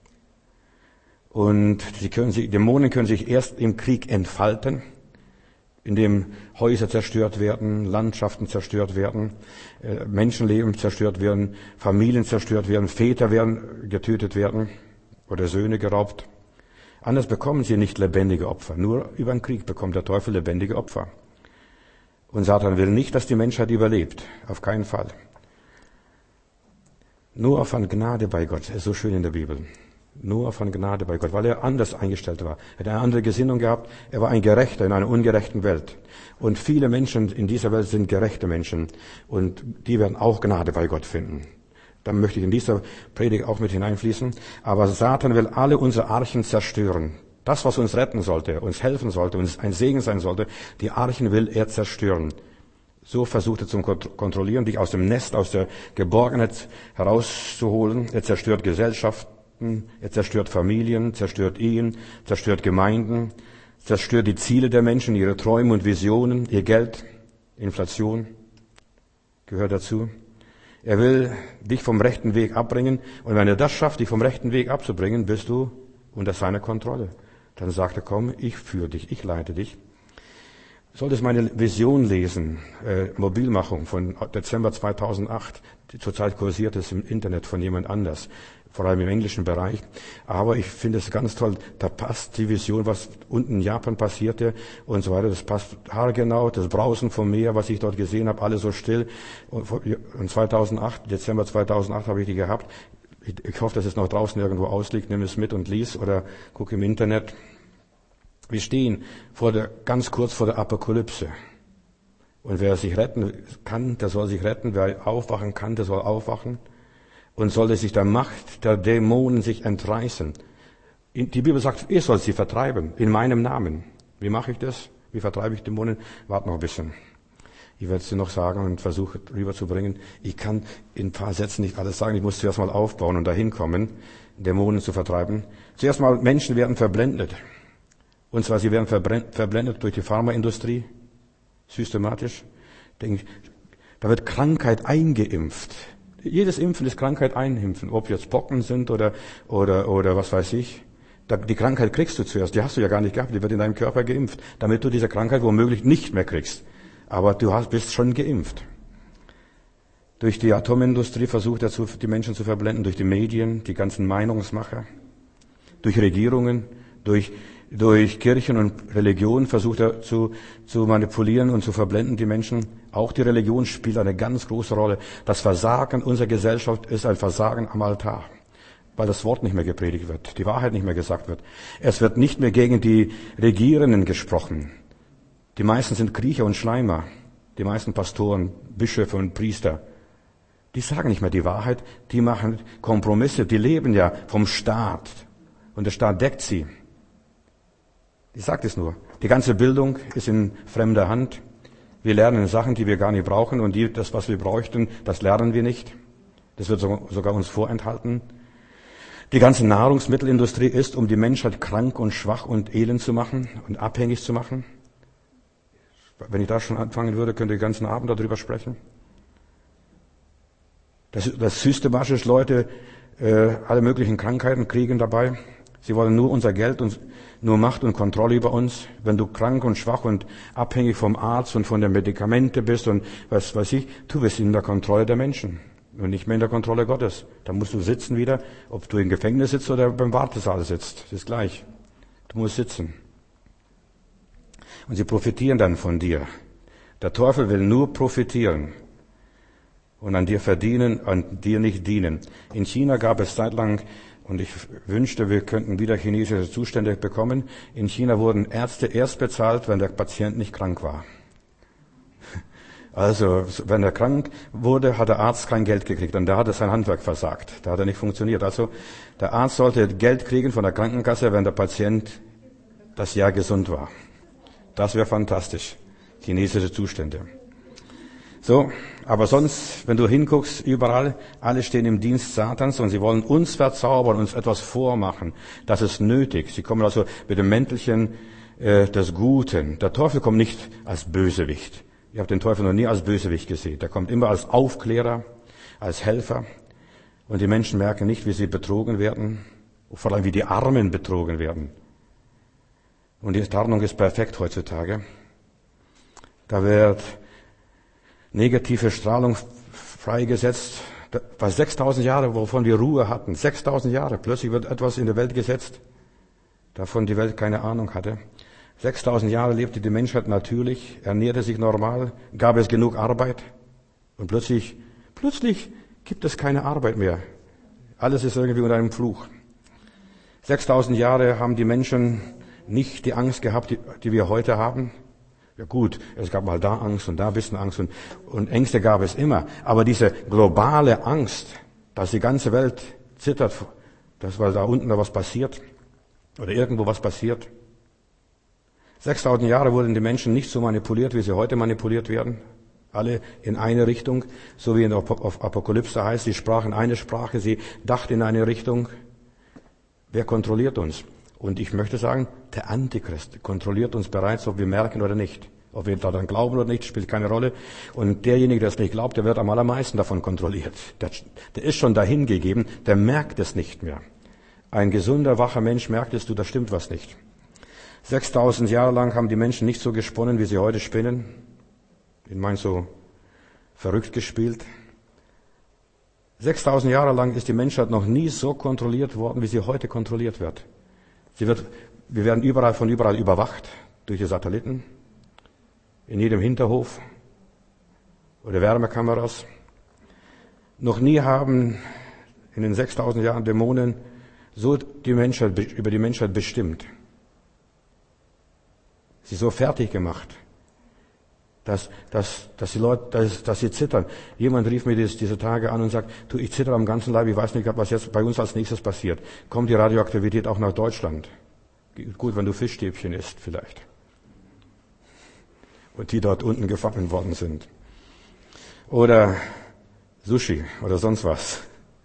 Und sie können sich, Dämonen können sich erst im Krieg entfalten, indem Häuser zerstört werden, Landschaften zerstört werden, Menschenleben zerstört werden, Familien zerstört werden, Väter werden getötet werden oder Söhne geraubt. Anders bekommen sie nicht lebendige Opfer. Nur über den Krieg bekommt der Teufel lebendige Opfer. Und Satan will nicht, dass die Menschheit überlebt. Auf keinen Fall. Nur von Gnade bei Gott. Das ist so schön in der Bibel. Nur von Gnade bei Gott, weil er anders eingestellt war. Er hat eine andere Gesinnung gehabt. Er war ein Gerechter in einer ungerechten Welt. Und viele Menschen in dieser Welt sind gerechte Menschen. Und die werden auch Gnade bei Gott finden. Da möchte ich in dieser Predigt auch mit hineinfließen. Aber Satan will alle unsere Archen zerstören. Das, was uns retten sollte, uns helfen sollte, uns ein Segen sein sollte, die Archen will er zerstören. So versucht er zu kontrollieren, dich aus dem Nest, aus der Geborgenheit herauszuholen. Er zerstört Gesellschaften, er zerstört Familien, zerstört Ehen, zerstört Gemeinden, zerstört die Ziele der Menschen, ihre Träume und Visionen, ihr Geld. Inflation gehört dazu. Er will dich vom rechten Weg abbringen. Und wenn er das schafft, dich vom rechten Weg abzubringen, bist du unter seiner Kontrolle. Dann sagt er, komm, ich führe dich, ich leite dich. Du solltest meine Vision lesen, äh, Mobilmachung von Dezember zweitausendacht, die zurzeit kursiert ist im Internet von jemand anders, vor allem im englischen Bereich. Aber ich finde es ganz toll, da passt die Vision, was unten in Japan passierte und so weiter. Das passt haargenau, das Brausen vom Meer, was ich dort gesehen habe, alles so still. Und zweitausendacht, Dezember zweitausendacht habe ich die gehabt. Ich hoffe, dass es noch draußen irgendwo ausliegt. Nimm es mit und lies oder guck im Internet. Wir stehen vor der, ganz kurz vor der Apokalypse. Und wer sich retten kann, der soll sich retten. Wer aufwachen kann, der soll aufwachen. Und sollte sich der Macht der Dämonen sich entreißen. Die Bibel sagt, ihr sollt sie vertreiben, in meinem Namen. Wie mache ich das? Wie vertreibe ich Dämonen? Wart noch ein bisschen. Ich werde es dir noch sagen und versuche rüberzubringen. Ich kann in ein paar Sätzen nicht alles sagen. Ich muss zuerst mal aufbauen und dahin kommen, Dämonen zu vertreiben. Zuerst mal, Menschen werden verblendet. Und zwar, sie werden verblendet durch die Pharmaindustrie, systematisch. Da wird Krankheit eingeimpft. Jedes Impfen ist Krankheit einimpfen, ob jetzt Pocken sind oder, oder, oder was weiß ich. Die Krankheit kriegst du zuerst, die hast du ja gar nicht gehabt, die wird in deinem Körper geimpft, damit du diese Krankheit womöglich nicht mehr kriegst. Aber du hast, bist schon geimpft. Durch die Atomindustrie versucht er, die Menschen zu verblenden, durch die Medien, die ganzen Meinungsmacher, durch Regierungen, durch Durch Kirchen und Religion versucht er zu, zu manipulieren und zu verblenden die Menschen. Auch die Religion spielt eine ganz große Rolle. Das Versagen unserer Gesellschaft ist ein Versagen am Altar, weil das Wort nicht mehr gepredigt wird, die Wahrheit nicht mehr gesagt wird. Es wird nicht mehr gegen die Regierenden gesprochen. Die meisten sind Kriecher und Schleimer, die meisten Pastoren, Bischöfe und Priester. Die sagen nicht mehr die Wahrheit, die machen Kompromisse, die leben ja vom Staat und der Staat deckt sie. Ich sage es nur. Die ganze Bildung ist in fremder Hand. Wir lernen Sachen, die wir gar nicht brauchen und die, das, was wir bräuchten, das lernen wir nicht. Das wird sogar uns vorenthalten. Die ganze Nahrungsmittelindustrie ist, um die Menschheit krank und schwach und elend zu machen und abhängig zu machen. Wenn ich da schon anfangen würde, könnte ich den ganzen Abend darüber sprechen. Das, das systematisch Leute äh, alle möglichen Krankheiten kriegen dabei. Sie wollen nur unser Geld und nur Macht und Kontrolle über uns. Wenn du krank und schwach und abhängig vom Arzt und von den Medikamenten bist und was weiß ich, du bist in der Kontrolle der Menschen und nicht mehr in der Kontrolle Gottes. Da musst du sitzen wieder, ob du im Gefängnis sitzt oder beim Wartesaal sitzt. Das ist gleich. Du musst sitzen. Und sie profitieren dann von dir. Der Teufel will nur profitieren und an dir verdienen, an dir nicht dienen. In China gab es zeitlang, und ich wünschte, wir könnten wieder chinesische Zustände bekommen. In China wurden Ärzte erst bezahlt, wenn der Patient nicht krank war. Also, wenn er krank wurde, hat der Arzt kein Geld gekriegt. Und da hat er sein Handwerk versagt. Da hat er nicht funktioniert. Also, der Arzt sollte Geld kriegen von der Krankenkasse, wenn der Patient das Jahr gesund war. Das wäre fantastisch. Chinesische Zustände. So, aber sonst, wenn du hinguckst, überall, alle stehen im Dienst Satans und sie wollen uns verzaubern, uns etwas vormachen. Das ist nötig. Sie kommen also mit dem Mäntelchen äh, des Guten. Der Teufel kommt nicht als Bösewicht. Ich habe den Teufel noch nie als Bösewicht gesehen. Der kommt immer als Aufklärer, als Helfer. Und die Menschen merken nicht, wie sie betrogen werden, vor allem wie die Armen betrogen werden. Und die Tarnung ist perfekt heutzutage. Da wird negative Strahlung freigesetzt. Bei sechstausend Jahre, wovon wir Ruhe hatten, sechstausend Jahre, plötzlich wird etwas in der Welt gesetzt, davon die Welt keine Ahnung hatte. sechstausend Jahre lebte die Menschheit natürlich, ernährte sich normal, gab es genug Arbeit und plötzlich, plötzlich gibt es keine Arbeit mehr. Alles ist irgendwie unter einem Fluch. sechstausend Jahre haben die Menschen nicht die Angst gehabt, die, die wir heute haben. Ja gut, es gab mal da Angst und da ein bisschen Angst und, und Ängste gab es immer. Aber diese globale Angst, dass die ganze Welt zittert, dass weil da unten da was passiert oder irgendwo was passiert. sechstausend Jahre wurden die Menschen nicht so manipuliert, wie sie heute manipuliert werden. Alle in eine Richtung, so wie in der Apokalypse heißt, sie sprachen eine Sprache, sie dachten in eine Richtung. Wer kontrolliert uns? Und ich möchte sagen, der Antichrist kontrolliert uns bereits, ob wir merken oder nicht. Ob wir daran glauben oder nicht, spielt keine Rolle. Und derjenige, der es nicht glaubt, der wird am allermeisten davon kontrolliert. Der, der ist schon dahin gegeben, der merkt es nicht mehr. Ein gesunder, wacher Mensch merkt es, du, da stimmt was nicht. sechstausend Jahre lang haben die Menschen nicht so gesponnen, wie sie heute spinnen. Ich meine, so verrückt gespielt. sechstausend Jahre lang ist die Menschheit noch nie so kontrolliert worden, wie sie heute kontrolliert wird. Sie wird, wir werden überall von überall überwacht durch die Satelliten, in jedem Hinterhof oder Wärmekameras. Noch nie haben in den sechstausend Jahren Dämonen so die Menschheit, über die Menschheit bestimmt. Sie so fertig gemacht, dass, dass, dass die Leute, dass, dass sie zittern. Jemand rief mir diese, diese Tage an und sagt, du, ich zittere am ganzen Leib, ich weiß nicht, was jetzt bei uns als nächstes passiert. Kommt die Radioaktivität auch nach Deutschland? Gut, wenn du Fischstäbchen isst, vielleicht. Und die dort unten gefangen worden sind. Oder Sushi oder sonst was.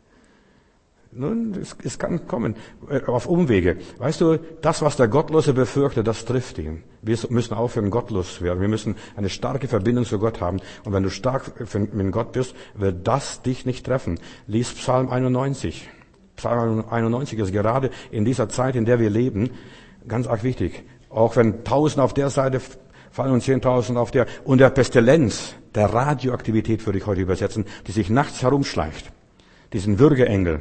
Nun, es, es kann kommen, auf Umwege. Weißt du, das, was der Gottlose befürchtet, das trifft ihn. Wir müssen aufhören, gottlos zu werden. Wir müssen eine starke Verbindung zu Gott haben. Und wenn du stark mit Gott bist, wird das dich nicht treffen. Lies Psalm einundneunzig. Psalm einundneunzig ist gerade in dieser Zeit, in der wir leben, ganz arg wichtig. Auch wenn tausend auf der Seite fallen und zehntausend auf der, und der Pestilenz, der Radioaktivität würde ich heute übersetzen, die sich nachts herumschleicht. Diesen Würgeengel.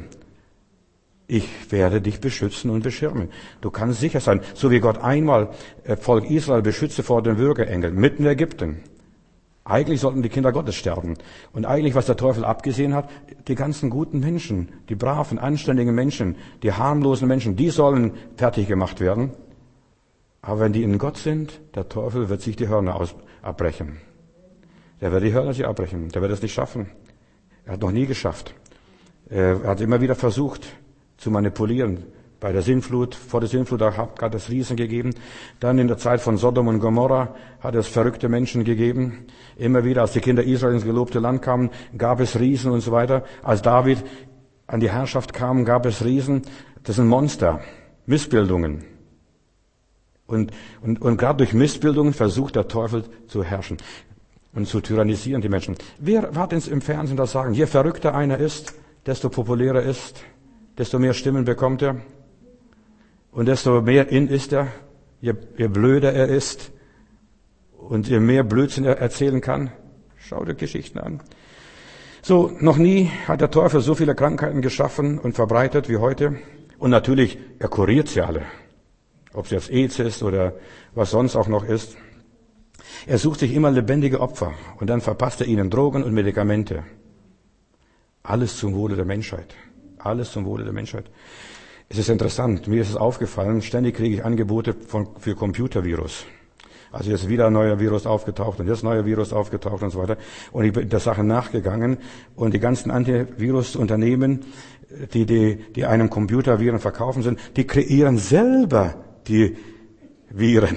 Ich werde dich beschützen und beschirmen. Du kannst sicher sein, so wie Gott einmal Volk Israel beschützte vor den Würgeengeln, mitten in Ägypten. Eigentlich sollten die Kinder Gottes sterben. Und eigentlich, was der Teufel abgesehen hat, die ganzen guten Menschen, die braven, anständigen Menschen, die harmlosen Menschen, die sollen fertig gemacht werden. Aber wenn die in Gott sind, der Teufel wird sich die Hörner aus, abbrechen. Der wird die Hörner sich abbrechen. Der wird es nicht schaffen. Er hat noch nie geschafft. Er hat immer wieder versucht zu manipulieren. Bei der Sintflut, vor der Sintflut, da hat es Riesen gegeben. Dann in der Zeit von Sodom und Gomorra hat es verrückte Menschen gegeben. Immer wieder, als die Kinder Israel ins gelobte Land kamen, gab es Riesen und so weiter. Als David an die Herrschaft kam, gab es Riesen. Das sind Monster, Missbildungen. Und, und, und gerade durch Missbildungen versucht der Teufel zu herrschen und zu tyrannisieren die Menschen. Wer hat uns im Fernsehen das sagen? Je verrückter einer ist, desto populärer ist, desto mehr Stimmen bekommt er. Und desto mehr in ist er, je, je blöder er ist und je mehr Blödsinn er erzählen kann. Schau dir Geschichten an. So, noch nie hat der Teufel so viele Krankheiten geschaffen und verbreitet wie heute. Und natürlich, er kuriert sie alle. Ob es jetzt AIDS ist oder was sonst auch noch ist. Er sucht sich immer lebendige Opfer und dann verpasst er ihnen Drogen und Medikamente. Alles zum Wohle der Menschheit. Alles zum Wohle der Menschheit. Es ist interessant, mir ist es aufgefallen, ständig kriege ich Angebote von, für Computervirus. Also jetzt wieder ein neuer Virus aufgetaucht und jetzt ein neuer Virus aufgetaucht und so weiter. Und ich bin der Sache nachgegangen und die ganzen Antivirusunternehmen, die, die, die einem Computerviren verkaufen sind, die kreieren selber die Viren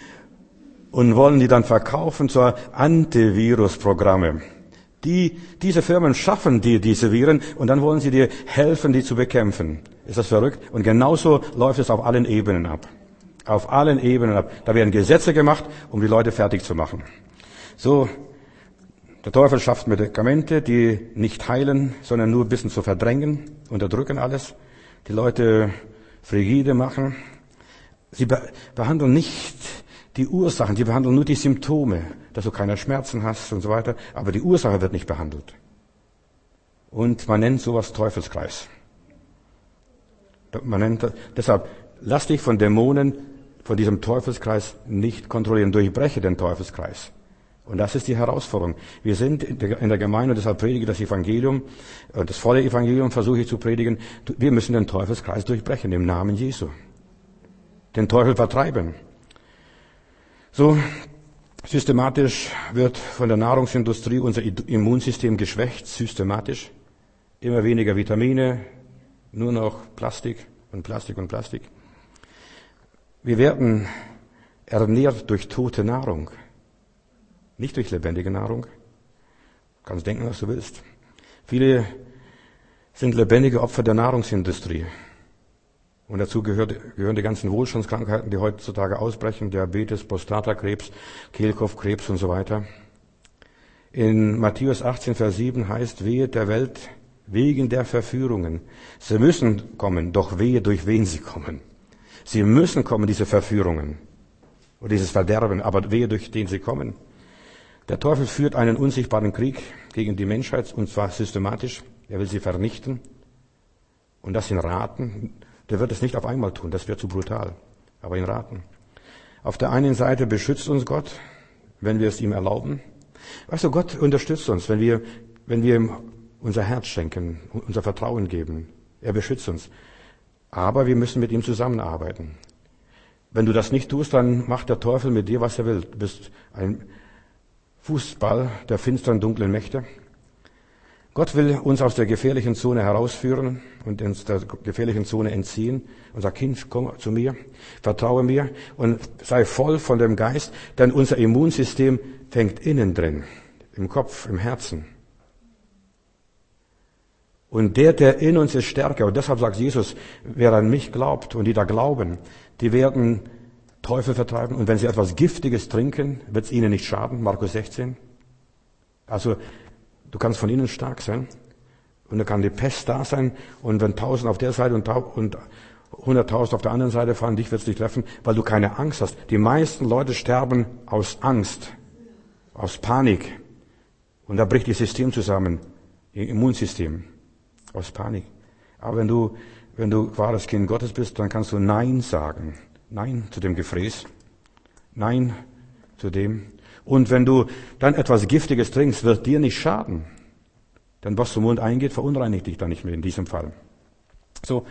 und wollen die dann verkaufen zur Antivirusprogramme. Die, diese Firmen schaffen dir diese Viren und dann wollen sie dir helfen, die zu bekämpfen. Ist das verrückt? Und genauso läuft es auf allen Ebenen ab. Auf allen Ebenen ab. Da werden Gesetze gemacht, um die Leute fertig zu machen. So, der Teufel schafft Medikamente, die nicht heilen, sondern nur ein bisschen zu verdrängen, unterdrücken alles. Die Leute frigide machen. Sie be- behandeln nicht die Ursachen, die behandeln nur die Symptome, dass du keine Schmerzen hast und so weiter, aber die Ursache wird nicht behandelt. Und man nennt sowas Teufelskreis. Man nennt das, deshalb, lass dich von Dämonen, von diesem Teufelskreis nicht kontrollieren, durchbreche den Teufelskreis. Und das ist die Herausforderung. Wir sind in der, in der Gemeinde, deshalb predige ich das Evangelium, das volle Evangelium versuche ich zu predigen. Wir müssen den Teufelskreis durchbrechen, im Namen Jesu. Den Teufel vertreiben. So, systematisch wird von der Nahrungsindustrie unser Immunsystem geschwächt, systematisch. immer weniger Vitamine, nur noch Plastik und Plastik und Plastik. Wir werden ernährt durch tote Nahrung, nicht durch lebendige Nahrung. Du kannst denken, was du willst. Viele sind lebendige Opfer der Nahrungsindustrie. Und dazu gehört, gehören die ganzen Wohlstandskrankheiten, die heutzutage ausbrechen, Diabetes, Prostatakrebs, Kehlkopfkrebs und so weiter. In Matthäus achtzehn, Vers sieben heißt, wehe der Welt wegen der Verführungen. Sie müssen kommen, doch wehe, durch wen sie kommen. Sie müssen kommen, diese Verführungen oder dieses Verderben, aber wehe, durch den sie kommen. Der Teufel führt einen unsichtbaren Krieg gegen die Menschheit, und zwar systematisch. Er will sie vernichten und das in Raten. Der wird es nicht auf einmal tun, das wäre zu brutal, aber in Raten. Auf der einen Seite beschützt uns Gott, wenn wir es ihm erlauben. Weißt du, Gott unterstützt uns, wenn wir, wenn wir ihm unser Herz schenken, unser Vertrauen geben. Er beschützt uns. Aber wir müssen mit ihm zusammenarbeiten. Wenn du das nicht tust, dann macht der Teufel mit dir, was er will. Du bist ein Fußball der finsteren, dunklen Mächte. Gott will uns aus der gefährlichen Zone herausführen und uns der gefährlichen Zone entziehen und sagt, Kind, komm zu mir, vertraue mir und sei voll von dem Geist, denn unser Immunsystem fängt innen drin, im Kopf, im Herzen. Und der, der in uns ist, stärker. Und deshalb sagt Jesus, wer an mich glaubt und die da glauben, die werden Teufel vertreiben. Und wenn sie etwas Giftiges trinken, wird es ihnen nicht schaden. Markus sechzehn. Also, du kannst von innen stark sein. Und da kann die Pest da sein. Und wenn tausend auf der Seite und, und hunderttausend auf der anderen Seite fahren, dich wird es nicht treffen, weil du keine Angst hast. Die meisten Leute sterben aus Angst, aus Panik. Und da bricht das System zusammen, ihr Immunsystem, aus Panik. Aber wenn du, wenn du wahres Kind Gottes bist, dann kannst du Nein sagen. Nein zu dem Gefräß. Nein zu dem. Und wenn du dann etwas Giftiges trinkst, wird dir nicht schaden. Denn was zum Mund eingeht, verunreinigt dich dann nicht mehr in diesem Fall. So.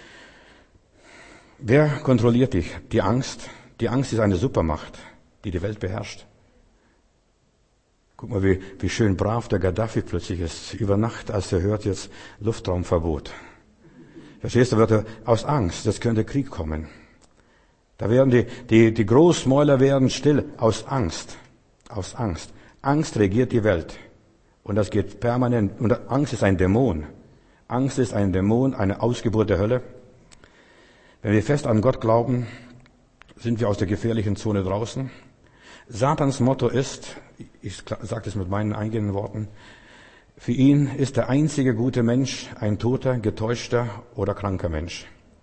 Wer kontrolliert dich? Die Angst. Die Angst ist eine Supermacht, die die Welt beherrscht. Guck mal, wie, wie schön brav der Gaddafi plötzlich ist. Über Nacht, als er hört jetzt Luftraumverbot. Verstehst du, wird er aus Angst, es könnte Krieg kommen. Da werden die, die, die Großmäuler werden still, aus Angst. Aus Angst. Angst regiert die Welt. Und das geht permanent. Und Angst ist ein Dämon. Angst ist ein Dämon, eine Ausgeburt der Hölle. Wenn wir fest an Gott glauben, sind wir aus der gefährlichen Zone draußen. Satans Motto ist, ich sage das mit meinen eigenen Worten, für ihn ist der einzige gute Mensch ein toter, getäuschter oder kranker Mensch.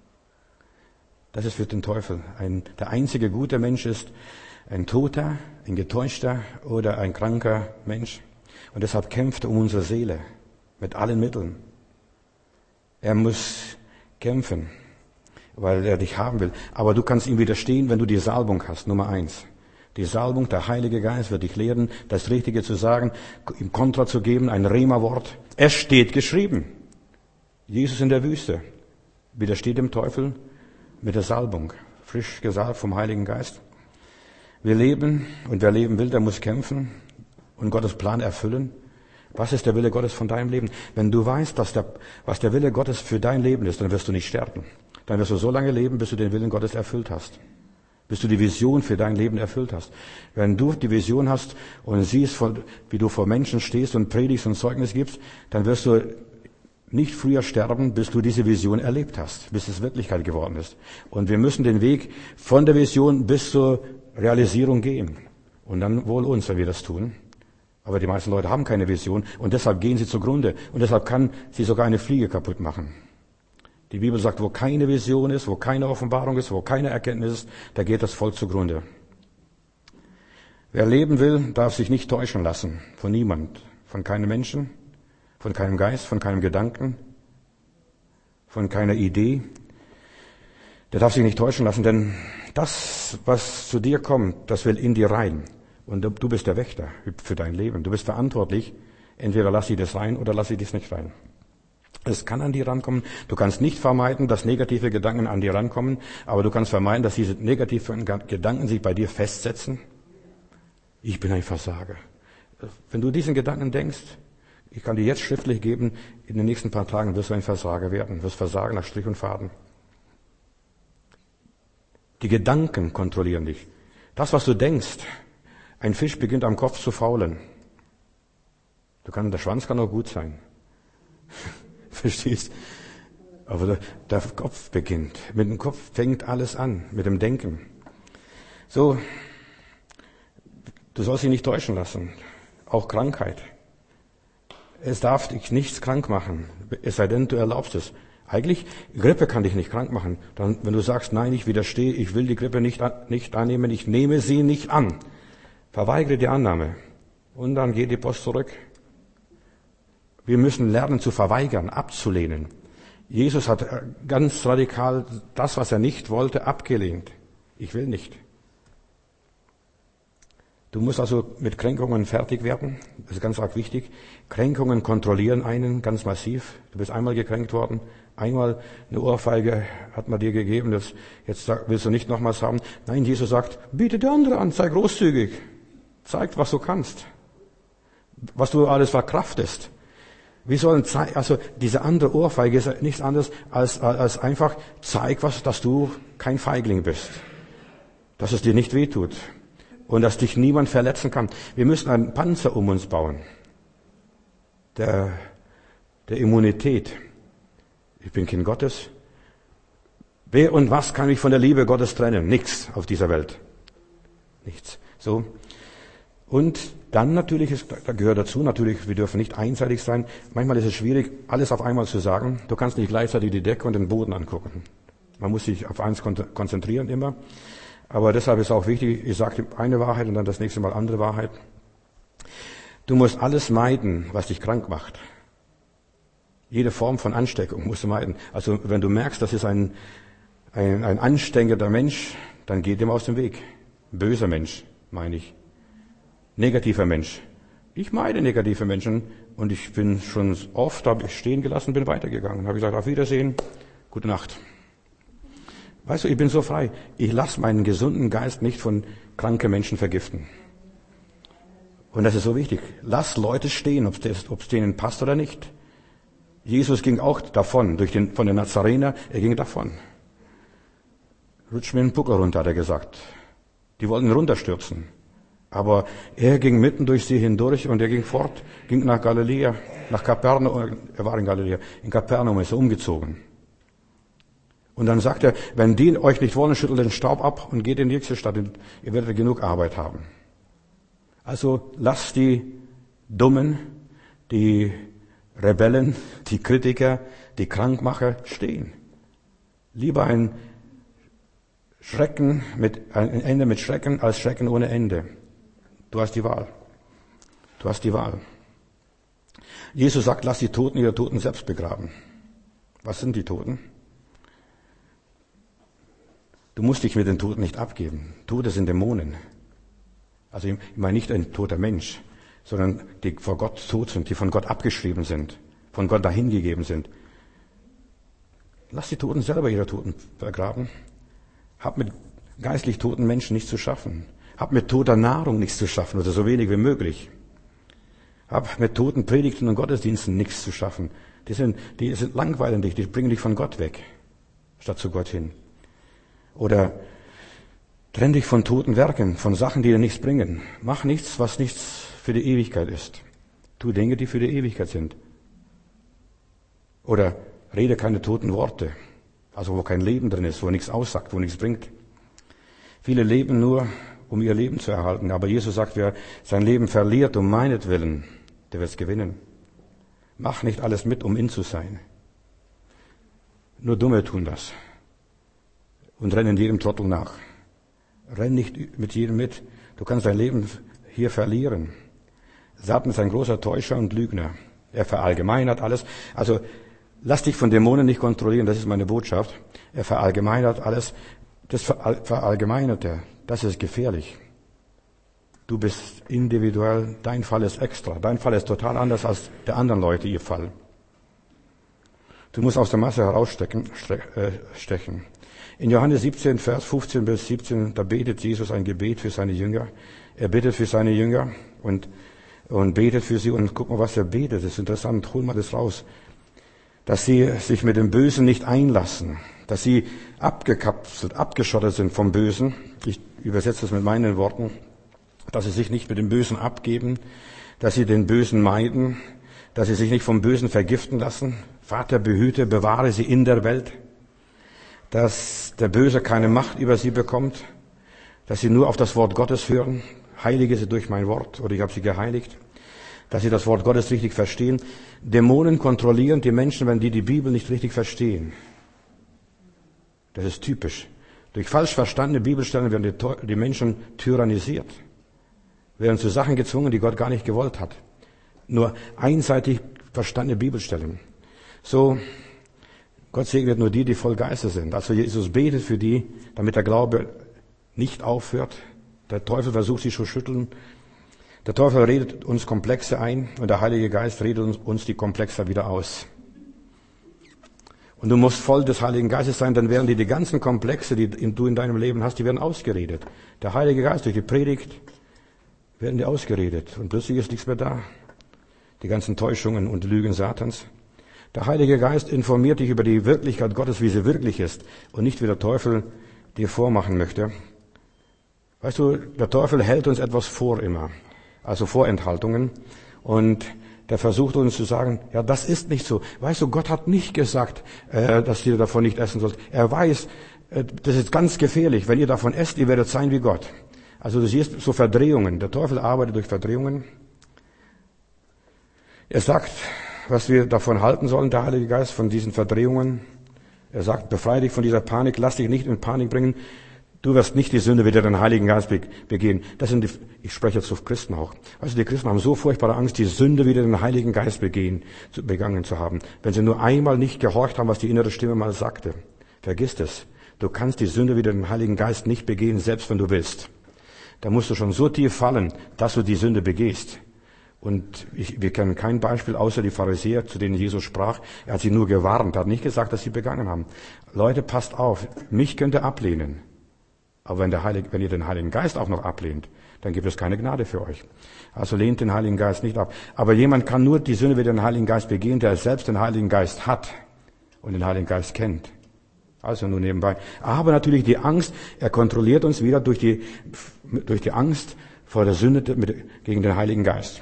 Das ist für den Teufel. Ein, der einzige gute Mensch ist ein toter, ein getäuschter oder ein kranker Mensch. Und deshalb kämpft er um unsere Seele mit allen Mitteln. Er muss kämpfen, weil er dich haben will. Aber du kannst ihm widerstehen, wenn du die Salbung hast, Nummer eins. Die Salbung, der Heilige Geist wird dich lehren, das Richtige zu sagen, ihm Kontra zu geben, ein Rema-Wort. Es steht geschrieben. Jesus in der Wüste widersteht dem Teufel mit der Salbung, frisch gesalbt vom Heiligen Geist. Wir leben, und wer leben will, der muss kämpfen und Gottes Plan erfüllen. Was ist der Wille Gottes von deinem Leben? Wenn du weißt, dass der, was der Wille Gottes für dein Leben ist, dann wirst du nicht sterben. Dann wirst du so lange leben, bis du den Willen Gottes erfüllt hast. Bis du die Vision für dein Leben erfüllt hast. Wenn du die Vision hast und siehst, wie du vor Menschen stehst und predigst und Zeugnis gibst, dann wirst du nicht früher sterben, bis du diese Vision erlebt hast, bis es Wirklichkeit geworden ist. Und wir müssen den Weg von der Vision bis zur Realisierung gehen. Und dann wohl uns, wenn wir das tun. Aber die meisten Leute haben keine Vision und deshalb gehen sie zugrunde. Und deshalb kann sie sogar eine Fliege kaputt machen. Die Bibel sagt, wo keine Vision ist, wo keine Offenbarung ist, wo keine Erkenntnis ist, da geht das Volk zugrunde. Wer leben will, darf sich nicht täuschen lassen. Von niemand. Von keinem Menschen, von keinem Geist, von keinem Gedanken, von keiner Idee. Der darf sich nicht täuschen lassen, denn das, was zu dir kommt, das will in dir rein. Und du bist der Wächter für dein Leben. Du bist verantwortlich. Entweder lass sie das rein oder lass sie das nicht rein. Es kann an dir rankommen. Du kannst nicht vermeiden, dass negative Gedanken an dir rankommen, aber du kannst vermeiden, dass diese negativen Gedanken sich bei dir festsetzen. Ich bin ein Versager. Wenn du diesen Gedanken denkst, Ich kann dir jetzt schriftlich geben, in den nächsten paar Tagen wirst du ein Versager werden, wirst versagen nach Strich und Faden. Die Gedanken kontrollieren dich. Das, was du denkst, ein Fisch beginnt am Kopf zu faulen. Du kannst, der Schwanz kann auch gut sein. Verstehst? Aber der, der Kopf beginnt. Mit dem Kopf fängt alles an, mit dem Denken. So, du sollst dich nicht täuschen lassen. Auch Krankheit. Es darf dich nichts krank machen, es sei denn, du erlaubst es. Eigentlich, Grippe kann dich nicht krank machen. Dann, wenn du sagst, nein, ich widerstehe, ich will die Grippe nicht, nicht annehmen, ich nehme sie nicht an. Verweigere die Annahme. Und dann geht die Post zurück. Wir müssen lernen zu verweigern, abzulehnen. Jesus hat ganz radikal das, was er nicht wollte, abgelehnt. Ich will nicht. Du musst also mit Kränkungen fertig werden. Das ist ganz arg wichtig. Kränkungen kontrollieren einen ganz massiv. Du bist einmal gekränkt worden. Einmal eine Ohrfeige hat man dir gegeben. Das, jetzt willst du nicht nochmals haben. Nein, Jesus sagt, biete die andere an. Sei großzügig. Zeig, was du kannst. Was du alles verkraftest. Wir sollen zeigen, also diese andere Ohrfeige ist nichts anderes als, als einfach zeig, was, dass du kein Feigling bist. Dass es dir nicht wehtut. Und dass dich niemand verletzen kann. Wir müssen einen Panzer um uns bauen. Der, der Immunität. Ich bin Kind Gottes. Wer und was kann mich von der Liebe Gottes trennen? Nichts auf dieser Welt. Nichts. So. Und dann natürlich, ist, da gehört dazu, natürlich, wir dürfen nicht einseitig sein. Manchmal ist es schwierig, alles auf einmal zu sagen. Du kannst nicht gleichzeitig die Decke und den Boden angucken. Man muss sich auf eins konzentrieren immer. Aber deshalb ist auch wichtig, ich sage eine Wahrheit und dann das nächste Mal andere Wahrheit. Du musst alles meiden, was dich krank macht. Jede Form von Ansteckung musst du meiden. Also wenn du merkst, das ist ein, ein, ein ansteckender Mensch, dann geh dem aus dem Weg. Böser Mensch, meine ich. Negativer Mensch. Ich meide negative Menschen und ich bin schon oft, habe ich stehen gelassen, bin weitergegangen. Habe gesagt, auf Wiedersehen, gute Nacht. Weißt du, ich bin so frei. Ich lasse meinen gesunden Geist nicht von kranken Menschen vergiften. Und das ist so wichtig. Lass Leute stehen, ob es denen passt oder nicht. Jesus ging auch davon, durch den, von den Nazarener, er ging davon. Rutsch mir einen Puckel runter, hat er gesagt. Die wollten ihn runterstürzen. Aber er ging mitten durch sie hindurch und er ging fort, ging nach Galiläa, nach Kapernaum, er war in Galiläa, in Kapernaum ist er umgezogen. Und dann sagt er, wenn die euch nicht wollen, schüttelt den Staub ab und geht in die nächste Stadt. Ihr werdet genug Arbeit haben. Also lasst die Dummen, die Rebellen, die Kritiker, die Krankmacher stehen. Lieber ein Schrecken mit, ein Ende mit Schrecken als Schrecken ohne Ende. Du hast die Wahl. Du hast die Wahl. Jesus sagt, lass die Toten ihre Toten selbst begraben. Was sind die Toten? Du musst dich mit den Toten nicht abgeben. Tote sind Dämonen. Also ich meine nicht ein toter Mensch, sondern die vor Gott tot sind, die von Gott abgeschrieben sind, von Gott dahingegeben sind. Lass die Toten selber ihre Toten vergraben. Hab mit geistlich toten Menschen nichts zu schaffen. Hab mit toter Nahrung nichts zu schaffen, oder so wenig wie möglich. Hab mit toten Predigten und Gottesdiensten nichts zu schaffen. Die sind, die sind langweilig dich, die bringen dich von Gott weg, statt zu Gott hin. Oder trenn dich von toten Werken, von Sachen, die dir nichts bringen. Mach nichts, was nichts für die Ewigkeit ist. Tu Dinge, die für die Ewigkeit sind. Oder rede keine toten Worte. Also wo kein Leben drin ist, wo nichts aussagt, wo nichts bringt. Viele leben nur, um ihr Leben zu erhalten. Aber Jesus sagt, wer sein Leben verliert um meinetwillen, der wird es gewinnen. Mach nicht alles mit, um in zu sein. Nur Dumme tun das. Und rennen jedem Trottel nach. Renn nicht mit jedem mit. Du kannst dein Leben hier verlieren. Satan ist ein großer Täuscher und Lügner. Er verallgemeinert alles. Also lass dich von Dämonen nicht kontrollieren, das ist meine Botschaft. Er verallgemeinert alles. Das verallgemeinert er. Das ist gefährlich. Du bist individuell, dein Fall ist extra. Dein Fall ist total anders als der anderen Leute, ihr Fall. Du musst aus der Masse herausstechen. Stechen. In Johannes siebzehn, Vers fünfzehn bis siebzehn, da betet Jesus ein Gebet für seine Jünger. Er bittet für seine Jünger und und betet für sie und guck mal, was er betet. Das ist interessant, hol mal das raus. Dass sie sich mit dem Bösen nicht einlassen, dass sie abgekapselt, abgeschottet sind vom Bösen. Ich übersetze das mit meinen Worten. Dass sie sich nicht mit dem Bösen abgeben, dass sie den Bösen meiden, dass sie sich nicht vom Bösen vergiften lassen. Vater, behüte, bewahre sie in der Welt, dass der Böse keine Macht über sie bekommt, dass sie nur auf das Wort Gottes hören. Heilige sie durch mein Wort, oder ich habe sie geheiligt, dass sie das Wort Gottes richtig verstehen. Dämonen kontrollieren die Menschen, wenn die die Bibel nicht richtig verstehen. Das ist typisch. Durch falsch verstandene Bibelstellen werden die, die Menschen tyrannisiert, werden zu Sachen gezwungen, die Gott gar nicht gewollt hat. Nur einseitig verstandene Bibelstellen. So, Gott segnet nur die, die voll Geistes sind. Also Jesus betet für die, damit der Glaube nicht aufhört. Der Teufel versucht sie zu schütteln. Der Teufel redet uns Komplexe ein und der Heilige Geist redet uns, uns die Komplexe wieder aus. Und du musst voll des Heiligen Geistes sein, dann werden die, die ganzen Komplexe, die du in deinem Leben hast, die werden ausgeredet. Der Heilige Geist durch die Predigt werden die ausgeredet und plötzlich ist nichts mehr da. Die ganzen Täuschungen und Lügen Satans. Der Heilige Geist informiert dich über die Wirklichkeit Gottes, wie sie wirklich ist und nicht wie der Teufel dir vormachen möchte. Weißt du, der Teufel hält uns etwas vor immer, also Vorenthaltungen, und der versucht uns zu sagen, ja, das ist nicht so. Weißt du, Gott hat nicht gesagt, äh, dass ihr davon nicht essen sollt. Er weiß, äh, das ist ganz gefährlich. Wenn ihr davon esst, ihr werdet sein wie Gott. Also du siehst so Verdrehungen. Der Teufel arbeitet durch Verdrehungen. Er sagt, was wir davon halten sollen, der Heilige Geist, von diesen Verdrehungen. Er sagt, befreie dich von dieser Panik, lass dich nicht in Panik bringen. Du wirst nicht die Sünde wieder den Heiligen Geist begehen. Das sind die, ich spreche jetzt zu Christen auch. Also die Christen haben so furchtbare Angst, die Sünde wieder den Heiligen Geist begehen, begangen zu haben. Wenn sie nur einmal nicht gehorcht haben, was die innere Stimme mal sagte. Vergiss es. Du kannst die Sünde wieder den Heiligen Geist nicht begehen, selbst wenn du willst. Da musst du schon so tief fallen, dass du die Sünde begehst. Und ich, wir kennen kein Beispiel außer die Pharisäer, zu denen Jesus sprach. Er hat sie nur gewarnt, er hat nicht gesagt, dass sie begangen haben. Leute, passt auf, mich könnt ihr ablehnen. Aber wenn, der Heilige, wenn ihr den Heiligen Geist auch noch ablehnt, dann gibt es keine Gnade für euch. Also lehnt den Heiligen Geist nicht ab. Aber jemand kann nur die Sünde wieder den Heiligen Geist begehen, der selbst den Heiligen Geist hat und den Heiligen Geist kennt. Also nur nebenbei. Aber natürlich die Angst, er kontrolliert uns wieder durch die, durch die Angst vor der Sünde mit, gegen den Heiligen Geist.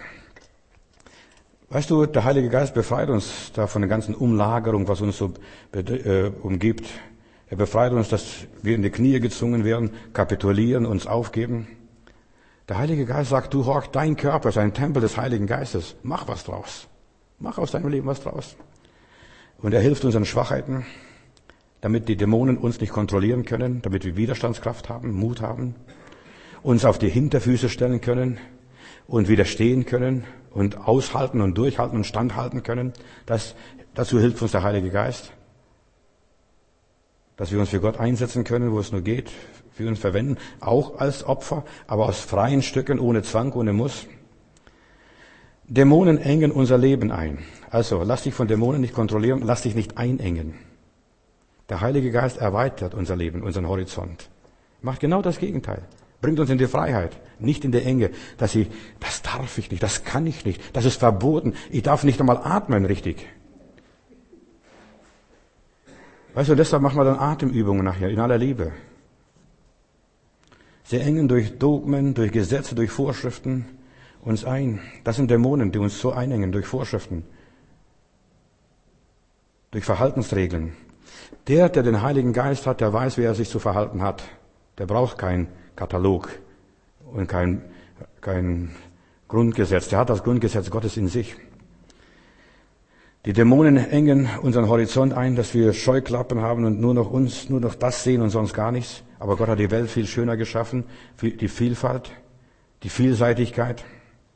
Weißt du, der Heilige Geist befreit uns da von der ganzen Umlagerung, was uns so äh, umgibt. Er befreit uns, dass wir in die Knie gezwungen werden, kapitulieren, uns aufgeben. Der Heilige Geist sagt, du horch, dein Körper ist ein Tempel des Heiligen Geistes. Mach was draus. Mach aus deinem Leben was draus. Und er hilft unseren Schwachheiten, damit die Dämonen uns nicht kontrollieren können, damit wir Widerstandskraft haben, Mut haben, uns auf die Hinterfüße stellen können und widerstehen können und aushalten und durchhalten und standhalten können. Das, dazu hilft uns der Heilige Geist. Dass wir uns für Gott einsetzen können, wo es nur geht, für uns verwenden, auch als Opfer, aber aus freien Stücken, ohne Zwang, ohne Muss. Dämonen engen unser Leben ein. Also, lass dich von Dämonen nicht kontrollieren, lass dich nicht einengen. Der Heilige Geist erweitert unser Leben, unseren Horizont. Macht genau das Gegenteil. Bringt uns in die Freiheit, nicht in die Enge, dass sie, das darf ich nicht, das kann ich nicht, das ist verboten, ich darf nicht einmal atmen richtig. Weißt du, deshalb machen wir dann Atemübungen nachher, in aller Liebe. Sie engen durch Dogmen, durch Gesetze, durch Vorschriften uns ein. Das sind Dämonen, die uns so einengen, durch Vorschriften, durch Verhaltensregeln. Der, der den Heiligen Geist hat, der weiß, wie er sich zu verhalten hat. Der braucht keinen Katalog und kein, kein Grundgesetz. Der hat das Grundgesetz Gottes in sich. Die Dämonen engen unseren Horizont ein, dass wir Scheuklappen haben und nur noch uns, nur noch das sehen und sonst gar nichts. Aber Gott hat die Welt viel schöner geschaffen, die Vielfalt, die Vielseitigkeit.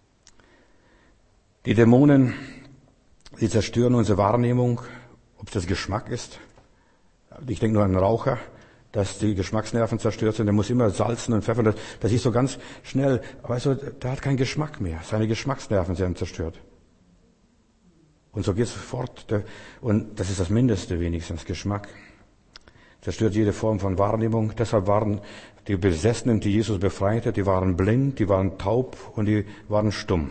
Die Dämonen, sie zerstören unsere Wahrnehmung, ob das Geschmack ist. Ich denke nur an einen Raucher, dass die Geschmacksnerven zerstört sind. Der muss immer salzen und pfeffern. Das, das ist so ganz schnell. Weißt du, der hat keinen Geschmack mehr. Seine Geschmacksnerven sind zerstört. Und so geht es fort. Und das ist das Mindeste wenigstens, Geschmack. Zerstört jede Form von Wahrnehmung. Deshalb waren die Besessenen, die Jesus befreite, die waren blind, die waren taub und die waren stumm.